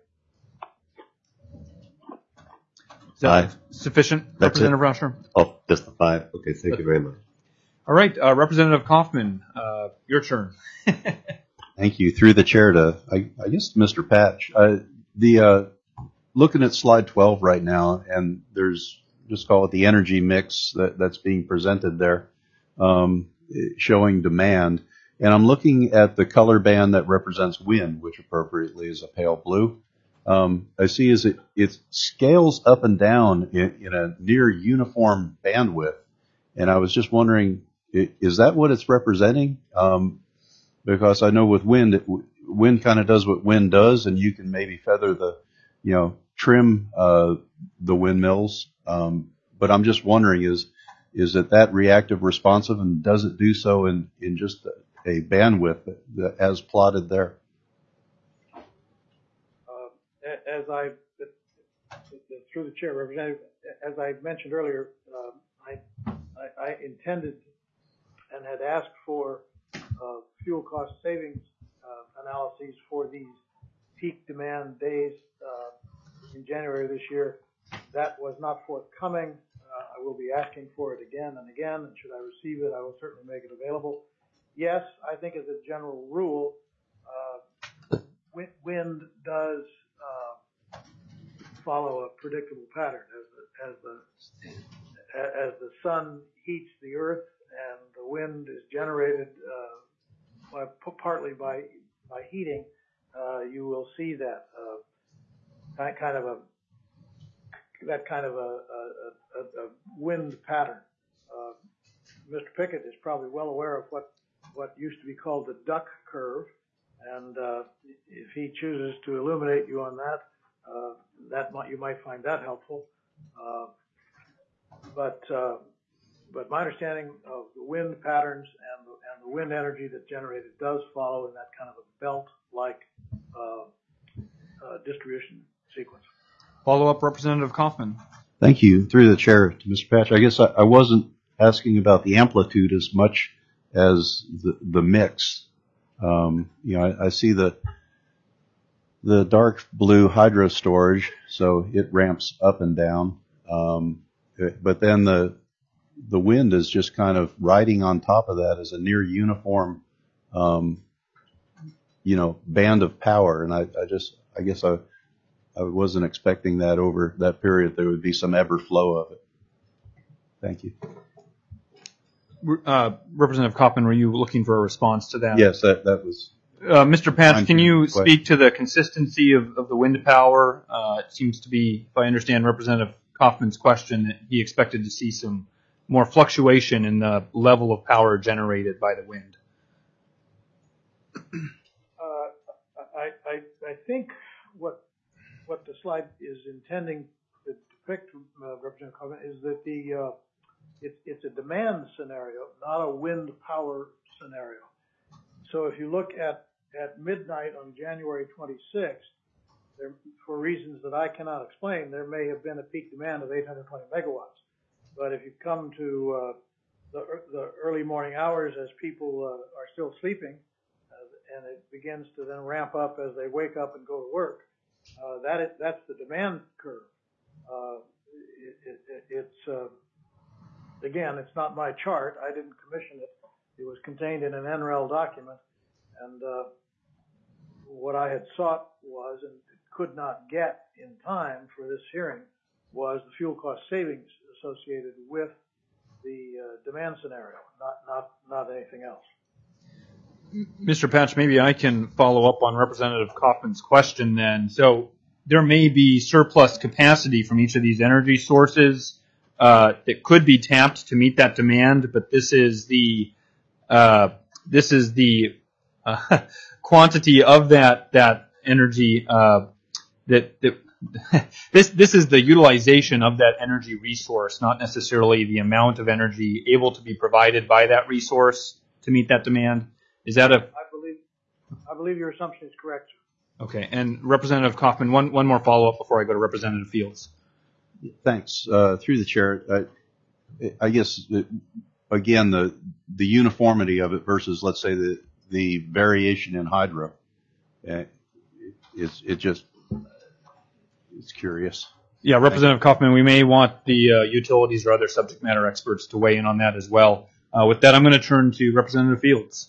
Is that Five. sufficient, That's it? Representative Rauscher? Oh, just the five. Okay, thank you very much. All right, uh, Representative Kaufman, uh, your turn. Thank you. Through the chair to, I, I guess, Mister Patch. Uh, the uh, looking at slide twelve right now, and there's just call it the energy mix that, that's being presented there, um, showing demand. And I'm looking at the color band that represents wind, which appropriately is a pale blue. Um, I see is it it scales up and down in, in a near uniform bandwidth, and I was just wondering, is that what it's representing? Um, because I know with wind, it, wind kind of does what wind does, and you can maybe feather the, you know, trim uh, the windmills. Um, but I'm just wondering, is is it that reactive responsive, and does it do so in, in just a, a bandwidth that, that, as plotted there? Uh, as I, through the chair, Representative, as I mentioned earlier, uh, I, I, I intended and had asked for uh, fuel cost savings uh, analyses for these peak demand days uh, in January this year. That was not forthcoming. Uh, I will be asking for it again and again, and should I receive it, I will certainly make it available. Yes, I think as a general rule, uh, wind does uh, follow a predictable pattern. As the, as the as the sun heats the earth and the wind is generated uh, by, partly by by heating, uh, you will see that uh, kind of a that kind of a, a, a, a wind pattern. Uh, Mister Pickett is probably well aware of what what used to be called the duck curve, And uh, if he chooses to illuminate you on that, uh, that might, you might find that helpful. Uh, but uh, but my understanding of the wind patterns and the, and the wind energy that's generated does follow in that kind of a belt-like uh, uh, distribution sequence. Follow up, Representative Kaufman. Thank you. Through the chair to Mister Patch, I guess I, I wasn't asking about the amplitude as much as the, the mix. Um, you know, I, I see the the dark blue hydro storage, so it ramps up and down. Um, but then the the wind is just kind of riding on top of that as a near uniform, um, you know, band of power. And I, I just, I guess I, I wasn't expecting that over that period there would be some ebb or flow of it. Thank you. Uh, Representative Kaufman, were you looking for a response to that? Yes, that, that was. Uh, Mister Patch, can you question. speak to the consistency of, of the wind power? Uh, it seems to be, if I understand Representative Kaufman's question, that he expected to see some more fluctuation in the level of power generated by the wind. Uh, I, I, I think what what the slide is intending to depict, uh, Representative Kaufman, is that the uh, it, it's a demand scenario, not a wind power scenario. So if you look at at midnight on January twenty-sixth, there, for reasons that I cannot explain, there may have been a peak demand of eight hundred twenty megawatts. But if you come to uh, the, the early morning hours as people uh, are still sleeping, uh, and it begins to then ramp up as they wake up and go to work, uh, that is, that's the demand curve. Uh, it, it, it's uh, again, it's not my chart. I didn't commission it. It was contained in an N R E L document, and uh, what I had sought was, and could not get in time for this hearing, was the fuel cost savings associated with the uh, demand scenario, not not not anything else. Mister Patch, maybe I can follow up on Representative Kaufman's question then. So there may be surplus capacity from each of these energy sources uh, that could be tapped to meet that demand, but this is the uh, this is the uh, quantity of that that energy uh, that that this this is the utilization of that energy resource, not necessarily the amount of energy able to be provided by that resource to meet that demand. Is that a? I believe I believe your assumption is correct, sir. Okay, and Representative Kaufman, one one more follow up before I go to Representative Fields. Thanks. Uh, through the chair, I, I guess that, again the the uniformity of it versus, let's say, the the variation in hydro. Uh, it's it just it's curious. Yeah, Representative Kaufman, we may want the uh, utilities or other subject matter experts to weigh in on that as well. Uh, with that, I'm going to turn to Representative Fields.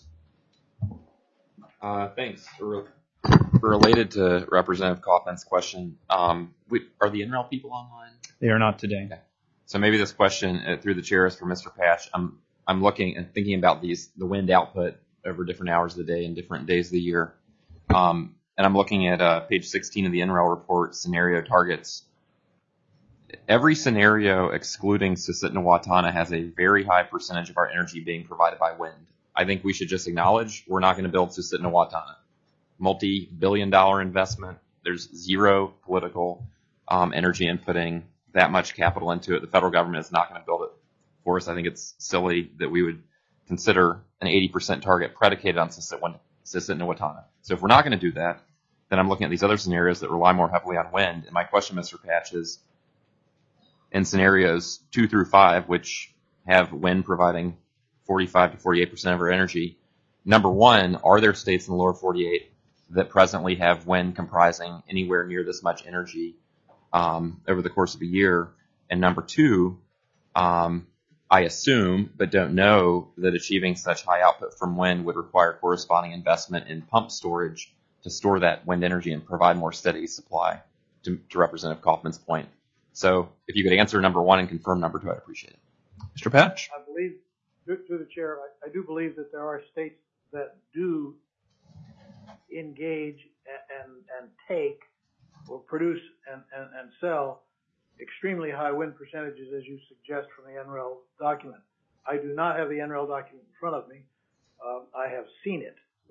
Uh, thanks. Re- related to Representative Kaufman's question, um, we, are the N R E L people online? They are not today. Okay. So maybe this question uh, through the chair is for Mister Patch. I'm I'm looking and thinking about these the wind output over different hours of the day and different days of the year, um, and I'm looking at uh, page sixteen of the N R E L report, scenario targets. Every scenario excluding Susitna-Watana has a very high percentage of our energy being provided by wind. I think we should just acknowledge we're not going to build Susitna-Watana. Multi-billion dollar investment. There's zero political um, energy inputting that much capital into it. The federal government is not going to build it for us. I think it's silly that we would consider an eighty percent target predicated on Susitna-Watana. So if we're not going to do that, then I'm looking at these other scenarios that rely more heavily on wind. And my question, Mister Patch, is in scenarios two through five, which have wind providing forty-five to forty-eight percent of our energy, number one, are there states in the lower forty-eight that presently have wind comprising anywhere near this much energy um, over the course of a year? And number two, um, I assume, but don't know, that achieving such high output from wind would require corresponding investment in pump storage to store that wind energy and provide more steady supply, to, to Representative Kaufman's point. So if you could answer number one and confirm number two, I'd appreciate it. Mister Patch? I believe, through the chair, I, I do believe that there are states that do engage and, and, and take or produce and, and, and sell extremely high wind percentages, as you suggest from the N R E L document. I do not have the N R E L document in front of me. Um, I have seen it, but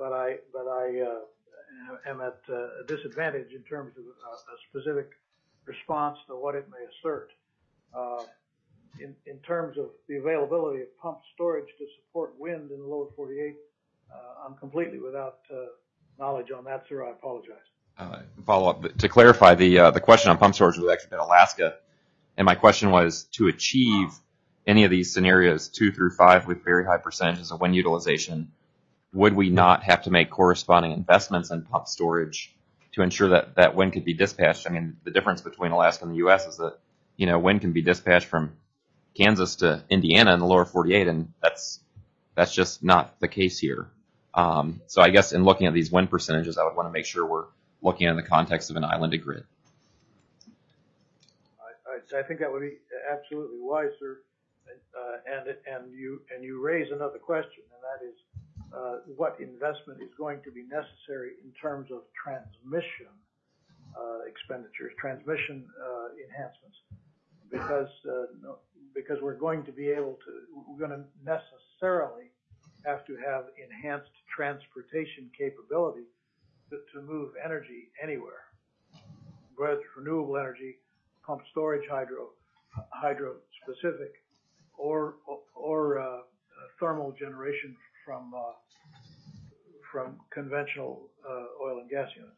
but I but I uh, am at uh, a disadvantage in terms of a, a specific response to what it may assert. Uh, in, in terms of the availability of pumped storage to support wind in the lower forty-eight, uh, I'm completely without uh, knowledge on that, sir. I apologize. Uh, follow up to clarify the uh, the question on pump storage was actually about Alaska, and my question was to achieve any of these scenarios two through five with very high percentages of wind utilization, would we not have to make corresponding investments in pump storage to ensure that that wind could be dispatched? I mean, the difference between Alaska and the U S is that, you know, wind can be dispatched from Kansas to Indiana in the lower forty-eight, and that's that's just not the case here. Um, so I guess in looking at these wind percentages, I would want to make sure we're looking in the context of an islanded grid. I, I, I think that would be absolutely wise, sir. Uh, and and you and you raise another question, and that is uh, what investment is going to be necessary in terms of transmission uh, expenditures, transmission uh, enhancements, because uh, no, because we're going to be able to, we're going to necessarily have to have enhanced transportation capability to, to move energy anywhere, whether it's renewable energy, pumped storage, hydro, hydro specific, or or uh, thermal generation from uh, from conventional uh, oil and gas units.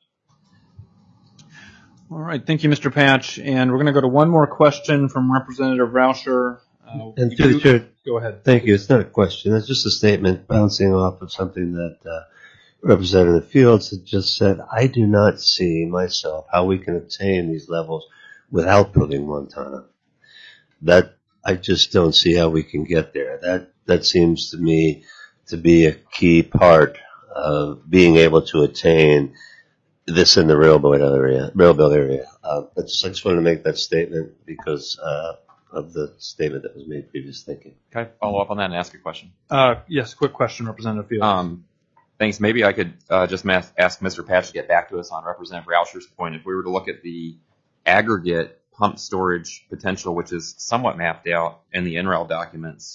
All right, thank you, Mister Patch. And we're going to go to one more question from Representative Rauscher. Uh, And through the chair, go ahead. thank you. It's not a question. It's just a statement bouncing off of something that uh, Representative Fields had just said. I do not see myself how we can attain these levels without building Montana. That I just don't see how we can get there. That that seems to me to be a key part of being able to attain this in the railroad area. Railroad area. Uh, I just, I just wanted to make that statement because uh, of the statement that was made previous. Thank you. Can I follow up on that and ask a question? Uh, yes, quick question, Representative Fields. Um, thanks. Maybe I could uh, just ma- ask Mister Patch to get back to us on Representative Rauscher's point. If we were to look at the aggregate pump storage potential, which is somewhat mapped out in the N R E L documents,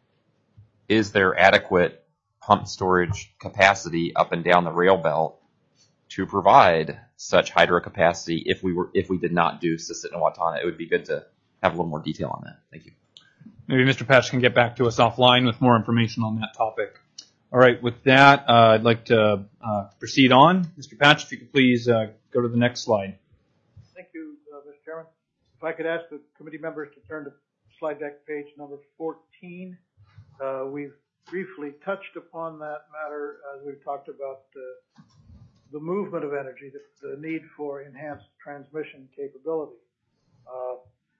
is there adequate pump storage capacity up and down the rail belt to provide such hydro capacity if we were if we did not do Susitna Watana? It would be good to have a little more detail on that. Thank you. Maybe Mister Patch can get back to us offline with more information on that topic. All right, with that, uh, I'd like to uh, proceed on. Mister Patch, if you could please uh, go to the next slide. Thank you, uh, Mister Chairman. If I could ask the committee members to turn to slide deck page number fourteen. Uh, we've briefly touched upon that matter as we've talked about uh, the movement of energy, the, the need for enhanced transmission capability. Uh,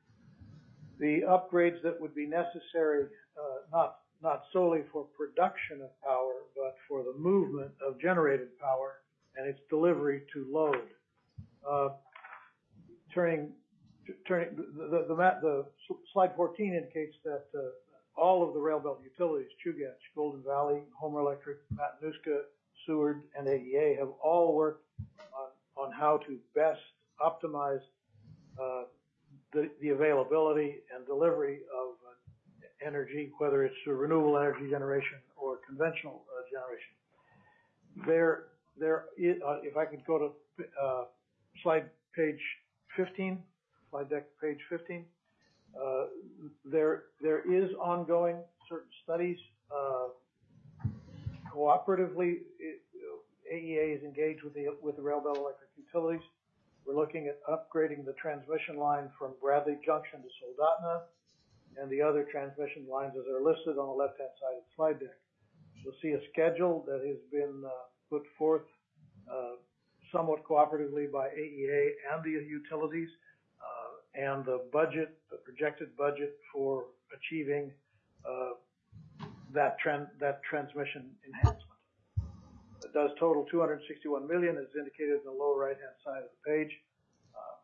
the upgrades that would be necessary, uh, not not solely for production of power, but for the movement of generated power and its delivery to load. Uh, turning, turning the, the, the, the slide fourteen indicates that uh, all of the rail belt utilities, Chugach, Golden Valley, Homer Electric, Matanuska, Seward, and A E A have all worked on, on how to best optimize uh, the, the availability and delivery of uh, energy, whether it's renewable energy generation or conventional uh, generation. There, there is, uh, if I could go to uh, slide page fifteen, slide deck page fifteen. Uh, there, there is ongoing certain studies uh, cooperatively. It, A E A is engaged with the with the rail belt electric utilities. We're looking at upgrading the transmission line from Bradley Junction to Soldotna, and the other transmission lines as are listed on the left-hand side of the slide deck. You'll see a schedule that has been uh, put forth uh, somewhat cooperatively by A E A and the utilities. And the budget, the projected budget for achieving uh, that trend, that transmission enhancement. It does total two hundred sixty-one million, as indicated in the lower right-hand side of the page. Uh,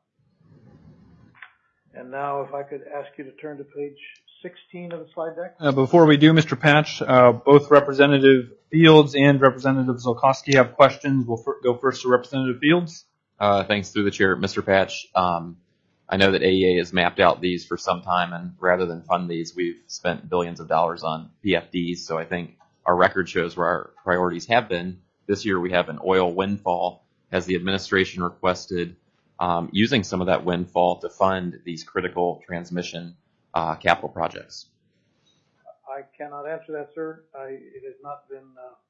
and now, if I could ask you to turn to page sixteen of the slide deck. Uh, before we do, Mister Patch, uh, both Representative Fields and Representative Zolkowski have questions. We'll f- go first to Representative Fields. Uh, thanks through the chair, Mister Patch. Um, I know that A E A has mapped out these for some time, and rather than fund these, we've spent billions of dollars on P F Ds. So I think our record shows where our priorities have been. this year we have an oil windfall. Has the administration requested um, using some of that windfall to fund these critical transmission uh, capital projects? I cannot answer that, sir. I, it has not been,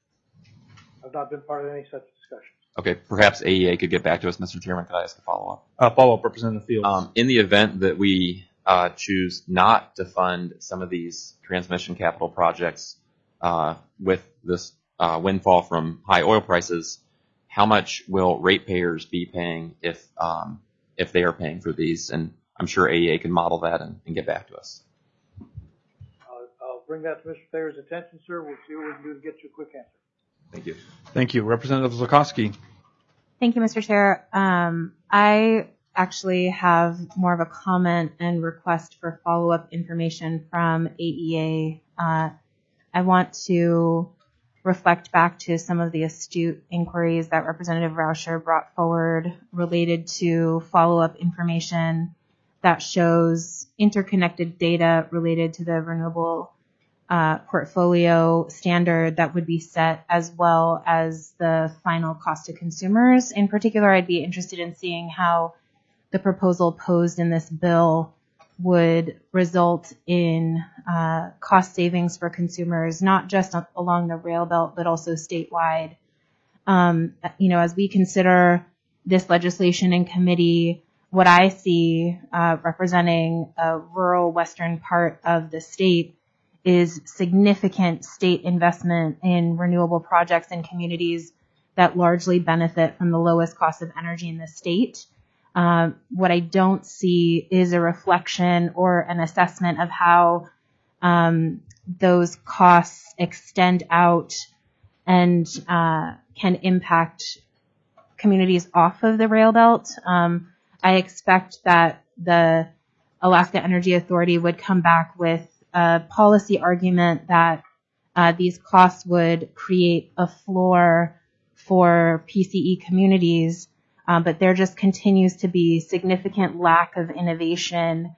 uh, I've not been part of any such discussions. Okay, perhaps A E A could get back to us, Mister Chairman. Could I ask a follow-up? Uh, follow-up, Representative Fields. Um, in the event that we uh, choose not to fund some of these transmission capital projects uh, with this uh, windfall from high oil prices, how much will ratepayers be paying if um, if they are paying for these? And I'm sure A E A can model that and, and get back to us. I'll, I'll bring that to Mister Thayer's attention, sir. We'll see what we can do to get you a quick answer. Thank you. Thank you. Representative Zukowski. Thank you, Mister Chair. Um, I actually have more of a comment and request for follow-up information from A E A. Uh, I want to reflect back to some of the astute inquiries that Representative Rauscher brought forward related to follow-up information that shows interconnected data related to the renewable uh, portfolio standard that would be set, as well as the final cost to consumers. In particular, I'd be interested in seeing how the proposal posed in this bill would result in uh, cost savings for consumers, not just along the rail belt, but also statewide. Um, you know, as we consider this legislation in committee, what I see uh, representing a rural western part of the state is significant state investment in renewable projects in communities that largely benefit from the lowest cost of energy in the state. Um, what I don't see is a reflection or an assessment of how um, those costs extend out and uh, can impact communities off of the rail belt. Um, I expect that the Alaska Energy Authority would come back with a policy argument that uh, these costs would create a floor for P C E communities. Um, but there just continues to be significant lack of innovation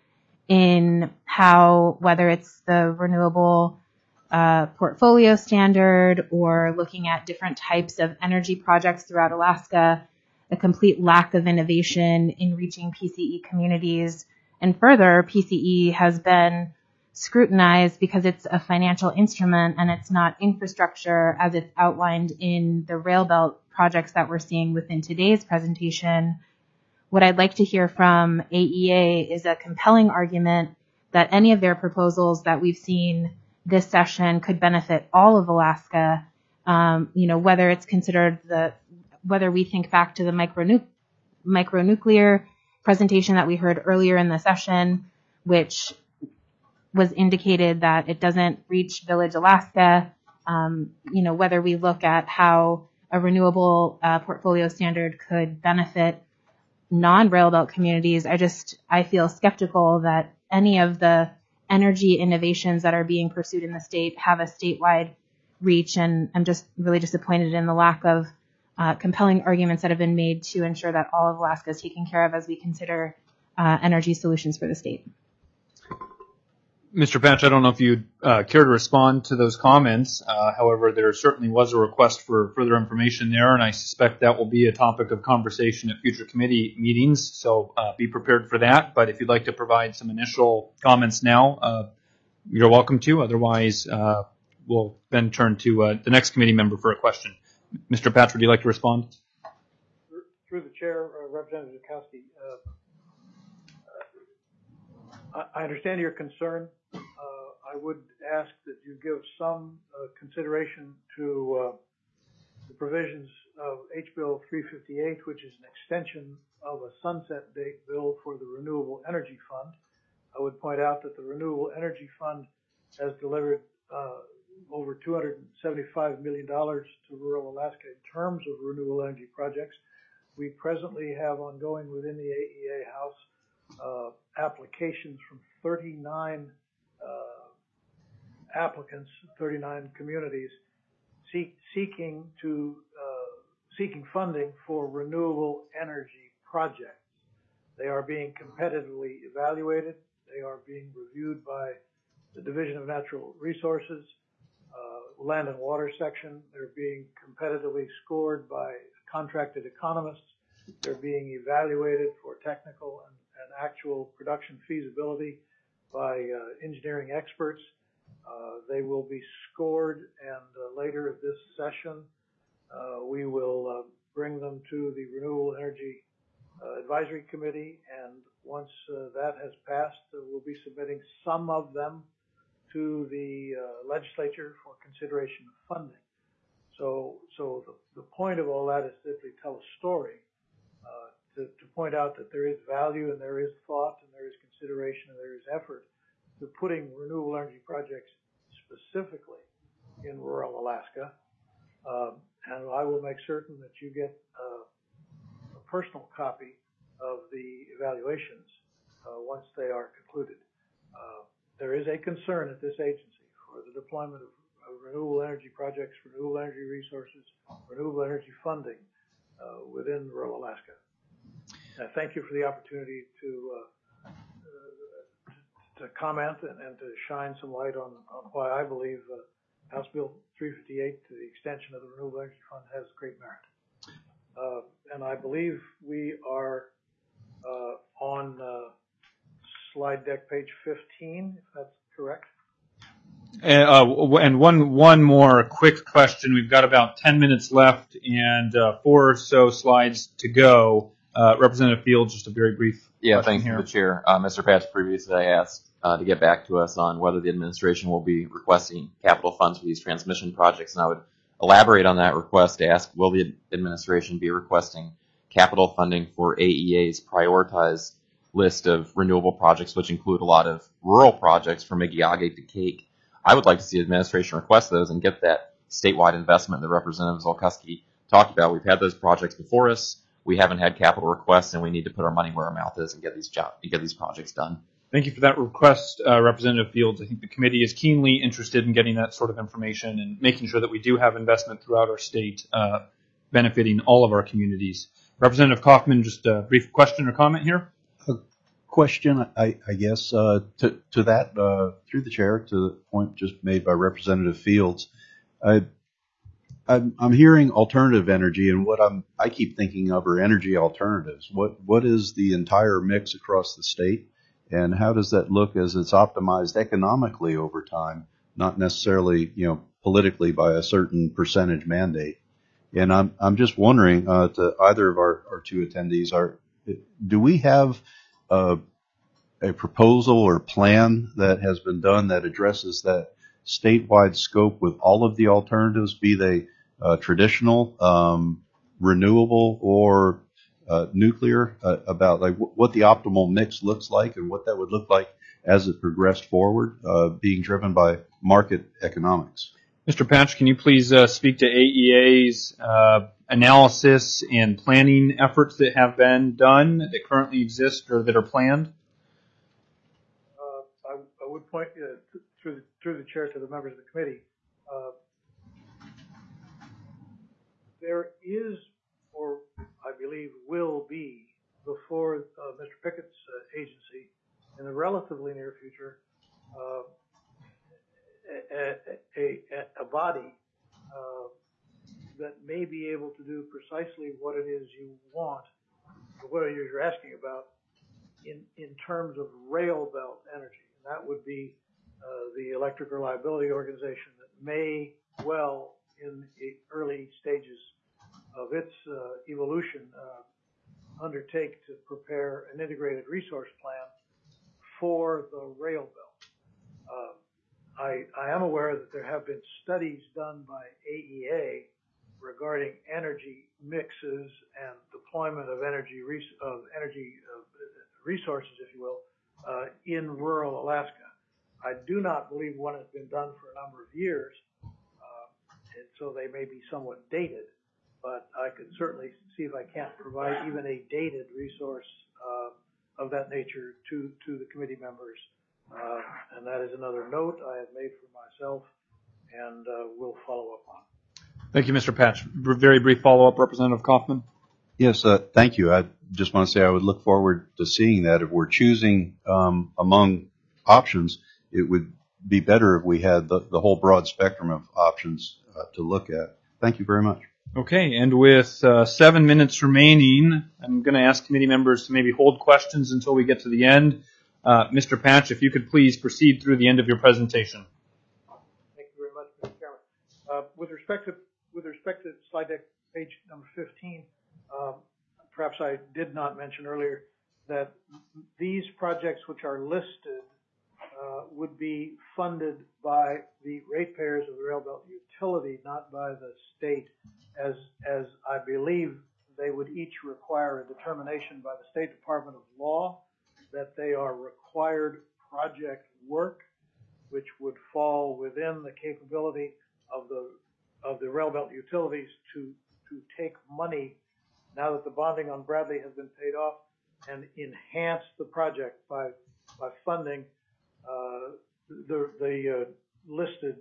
in how, whether it's the renewable uh, portfolio standard or looking at different types of energy projects throughout Alaska, a complete lack of innovation in reaching P C E communities. And further, P C E has been scrutinized because it's a financial instrument and it's not infrastructure as it's outlined in the rail belt projects that we're seeing within today's presentation. What I'd like to hear from A E A is a compelling argument that any of their proposals that we've seen this session could benefit all of Alaska. Um, you know, whether it's considered the, whether we think back to the micronuc- micronuclear presentation that we heard earlier in the session, which was indicated that it doesn't reach Village Alaska. Um, you know, whether we look at how a renewable uh, portfolio standard could benefit non-rail belt communities, I just, I feel skeptical that any of the energy innovations that are being pursued in the state have a statewide reach, and I'm just really disappointed in the lack of uh, compelling arguments that have been made to ensure that all of Alaska is taken care of as we consider uh, energy solutions for the state. Mister Patch, I don't know if you'd uh, care to respond to those comments. Uh, however, there certainly was a request for further information there, and I suspect that will be a topic of conversation at future committee meetings, so uh, be prepared for that. But if you'd like to provide some initial comments now, uh, you're welcome to. Otherwise, uh, we'll then turn to uh, the next committee member for a question. Mister Patch, would you like to respond? Through the chair, uh, Representative Zukowski, uh, I understand your concern. Uh, I would ask that you give some uh, consideration to uh, the provisions of H Bill three fifty-eight, which is an extension of a sunset date bill for the Renewable Energy Fund. I would point out that the Renewable Energy Fund has delivered uh, over two hundred seventy-five million dollars to rural Alaska in terms of renewable energy projects. We presently have ongoing within the A E A House uh, applications from thirty-nine uh, applicants, thirty-nine communities, seek, seeking to uh, seeking funding for renewable energy projects. They are being competitively evaluated. They are being reviewed by the Division of Natural Resources. Uh, land and water section. They're being competitively scored by contracted economists. They're being evaluated for technical and, and actual production feasibility by uh, engineering experts. Uh, they will be scored, and uh, later this session, uh, we will uh, bring them to the Renewable Energy uh, Advisory Committee, and once uh, that has passed, uh, we'll be submitting some of them to the uh, legislature for consideration of funding. So, so the, the point of all that is simply tell a story, uh, to, to point out that there is value and there is thought and there is consideration and there is effort to putting renewable energy projects specifically in rural Alaska. Um, and I will make certain that you get uh, a personal copy of the evaluations uh, once they are concluded. Uh, there is a concern at this agency for the deployment of, of renewable energy projects, renewable energy resources, renewable energy funding uh, within rural Alaska. And I thank you for the opportunity to uh, to comment and, and to shine some light on, on why I believe uh, House Bill three fifty-eight, to the extension of the Renewable Energy Fund, has great merit. Uh, and I believe we are uh, on uh, slide deck page fifteen, if that's correct. And, uh, and one one more quick question. We've got about ten minutes left and uh, four or so slides to go. Uh, Representative Fields, just a very brief Yeah, question thanks here. to the chair. Uh, Mister Patch previously asked uh, to get back to us on whether the administration will be requesting capital funds for these transmission projects, and I would elaborate on that request to ask, will the administration be requesting capital funding for A E A's prioritized list of renewable projects, which include a lot of rural projects from Migiage to Cake? I would like to see the administration request those and get that statewide investment that Representative Zolkuski talked about. We've had those projects before us. We haven't had capital requests, and we need to put our money where our mouth is and get these job, get these projects done. Thank you for that request, uh, Representative Fields. I think the committee is keenly interested in getting that sort of information and making sure that we do have investment throughout our state, uh, benefiting all of our communities. Representative Kaufman, just a brief question or comment here. Question, I, I guess, uh, to, to that, uh, through the chair, to the point just made by Representative Fields. I, I'm, I'm hearing alternative energy, and what I'm, I keep thinking of are energy alternatives. What, what is the entire mix across the state, and how does that look as it's optimized economically over time, not necessarily, you know, politically by a certain percentage mandate? And I'm, I'm just wondering, uh, to either of our, our two attendees, are, do we have Uh, a proposal or plan that has been done that addresses that statewide scope with all of the alternatives, be they uh, traditional, um, renewable, or uh, nuclear, uh, about like w- what the optimal mix looks like and what that would look like as it progressed forward, uh, being driven by market economics? Mister Patch, can you please uh, speak to A E A's uh, analysis and planning efforts that have been done, that currently exist, or that are planned? Uh, I, I would point uh, th- through, the, through the chair to the members of the committee. Uh, there is, or I believe will be, before uh, Mister Pickett's uh, agency, in the relatively near future, uh, A, a, a body uh, that may be able to do precisely what it is you want, or what it is you're asking about, in, in terms of rail belt energy. And that would be uh, the Electric Reliability Organization that may well, in the early stages of its uh, evolution, uh, undertake to prepare an integrated resource plan for the rail belt. Uh, I, I am aware that there have been studies done by A E A regarding energy mixes and deployment of energy res- of energy uh, resources, if you will, uh, in rural Alaska. I do not believe one has been done for a number of years, uh, and so they may be somewhat dated. But I could certainly see if I can't provide even a dated resource uh, of that nature to to the committee members. Uh, and that is another note I have made for myself, and uh, will follow up on. Thank you, Mister Patch. B- very brief follow-up, Representative Kaufman. Yes, uh, thank you. I just want to say I would look forward to seeing that. If we're choosing um, among options, it would be better if we had the, the whole broad spectrum of options uh, to look at. Thank you very much. Okay, and with uh, seven minutes remaining, I'm going to ask committee members to maybe hold questions until we get to the end. Uh, Mister Patch, if you could please proceed through the end of your presentation. Thank you very much, Mister Chairman. Uh, with respect to with respect to slide deck page number fifteen, um, perhaps I did not mention earlier that these projects which are listed uh, would be funded by the ratepayers of the Rail Belt Utility, not by the state, as as I believe they would each require a determination by the State Department of Law that they are required project work, which would fall within the capability of the of the Rail Belt Utilities to to take money now that the bonding on Bradley has been paid off and enhance the project by by funding uh, the the uh, listed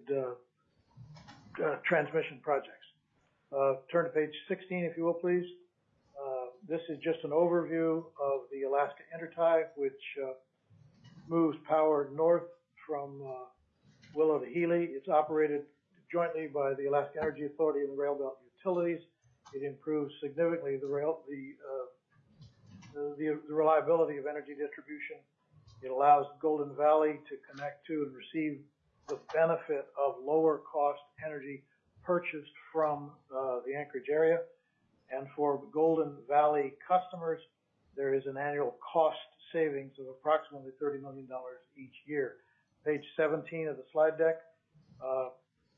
uh, uh, transmission projects. Uh, turn to page sixteen, if you will, please. Uh, this is just an overview of the Alaska Intertie, which uh, moves power north from uh, Willow to Healy. It's operated jointly by the Alaska Energy Authority and the Rail Belt Utilities. It improves significantly the rail the uh, the, the, the reliability of energy distribution. It allows Golden Valley to connect to and receive the benefit of lower cost energy purchased from uh, the Anchorage area. And for Golden Valley customers, there is an annual cost savings of approximately thirty million dollars each year. Page seventeen of the slide deck. Uh,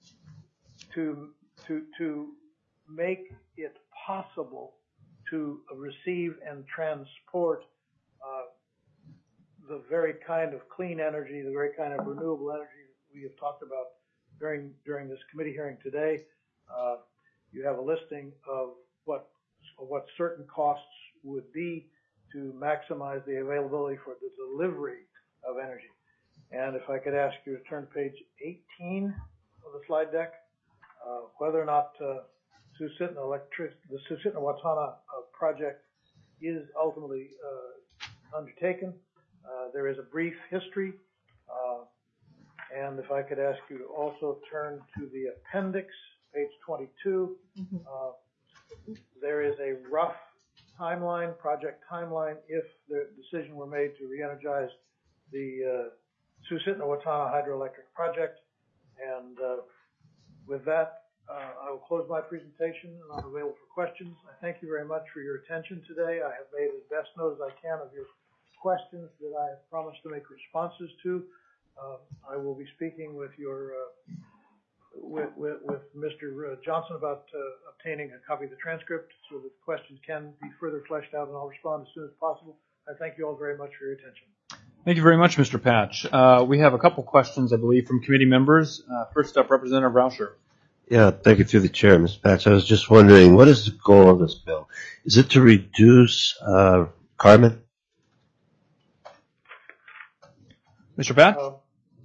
to, to, to make it possible to receive and transport uh, the very kind of clean energy, the very kind of renewable energy we have talked about during, during this committee hearing today. Uh, you have a listing of what, of what certain costs would be to maximize the availability for the delivery of energy. And if I could ask you to turn to page eighteen of the slide deck, uh, whether or not uh, Susitna Electric, the Susitna-Watana uh, project is ultimately uh, undertaken. Uh, there is a brief history. Uh, and if I could ask you to also turn to the appendix, page twenty-two, mm-hmm. uh, there is a rough timeline, project timeline, if the decision were made to re-energize the uh, Susitna-Watana hydroelectric project. And uh, with that, uh, I will close my presentation and I'm available for questions. I thank you very much for your attention today. I have made as best note as I can of your questions that I have promised to make responses to. Uh, I will be speaking with your uh, with, with, with Mister Johnson about uh, obtaining a copy of the transcript so that the questions can be further fleshed out, and I'll respond as soon as possible. I thank you all very much for your attention. Thank you very much, Mister Patch. Uh, we have a couple questions, I believe, from committee members. Uh, first up, Representative Rauscher. Yeah, thank you through the chair, Mister Patch. I was just wondering, what is the goal of this bill? Is it to reduce uh, carbon? Mister Patch? Uh,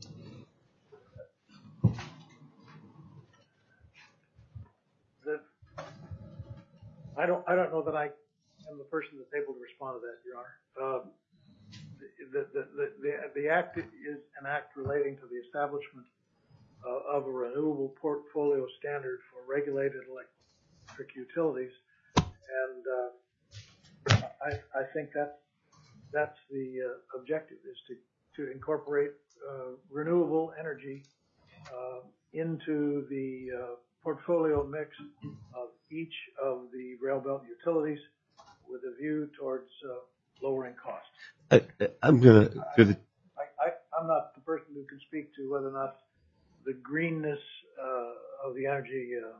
the, I don't. I don't know that I am the person that's able to respond to that, Your Honor. Um, The, the, the, the, the act is an act relating to the establishment uh, of a renewable portfolio standard for regulated electric utilities. And uh, I, I think that that's the uh, objective, is to, to incorporate uh, renewable energy uh, into the uh, portfolio mix of each of the rail belt utilities with a view towards uh, lowering costs. I, I'm going to. I, I, I'm not the person who can speak to whether or not the greenness uh, of the energy uh,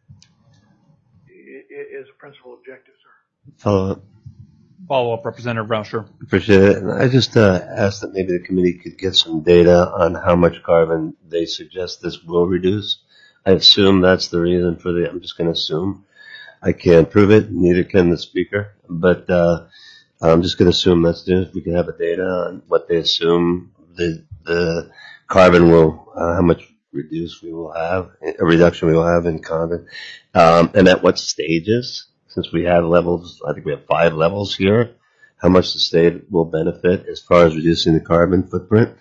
is a principal objective, sir. Follow up. Follow up, Representative Rauscher. Appreciate it. And I just uh, asked that maybe the committee could get some data on how much carbon they suggest this will reduce. I assume that's the reason for the. I'm just going to assume. I can't prove it. Neither can the speaker. But. Uh, I'm just going to assume that's if we can have a data on what they assume the the carbon will, uh, how much reduce we will have, a reduction we will have in carbon, um, and at what stages. Since we have levels, I think we have five levels here. How much the state will benefit as far as reducing the carbon footprint.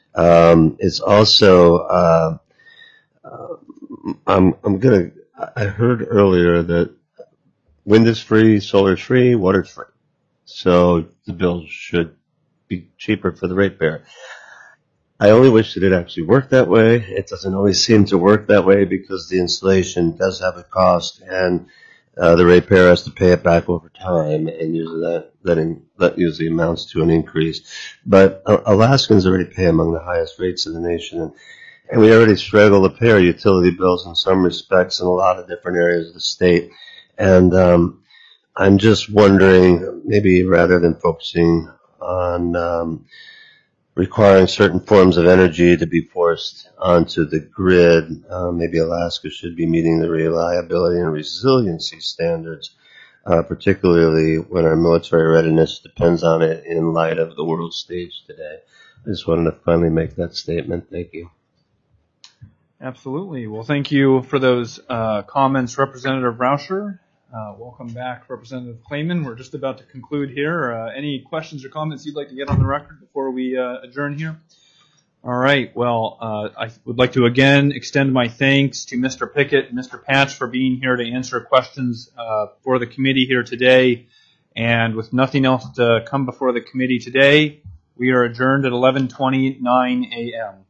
Um, it's also, uh, uh, I'm, I'm gonna, I heard earlier that wind is free, solar is free, water is free. So the bill should be cheaper for the ratepayer. I only wish that it actually worked that way. It doesn't always seem to work that way because the installation does have a cost, and uh, the ratepayer has to pay it back over time, and usually that that, in, that usually amounts to an increase. But uh, Alaskans already pay among the highest rates in the nation, and, and we already struggle to pay our utility bills in some respects in a lot of different areas of the state. And um, I'm just wondering, maybe rather than focusing on um, requiring certain forms of energy to be forced onto the grid, uh, maybe Alaska should be meeting the reliability and resiliency standards, uh, particularly when our military readiness depends on it in light of the world stage today. I just wanted to finally make that statement. Thank you. Absolutely. Well, thank you for those uh, comments, Representative Rauscher. Uh, welcome back, Representative Clayman. We're just about to conclude here. Uh, any questions or comments you'd like to get on the record before we uh, adjourn here? All right. Well, uh, I would like to again extend my thanks to Mister Pickett and Mister Patch for being here to answer questions uh, for the committee here today. And with nothing else to come before the committee today, we are adjourned at eleven twenty-nine a.m.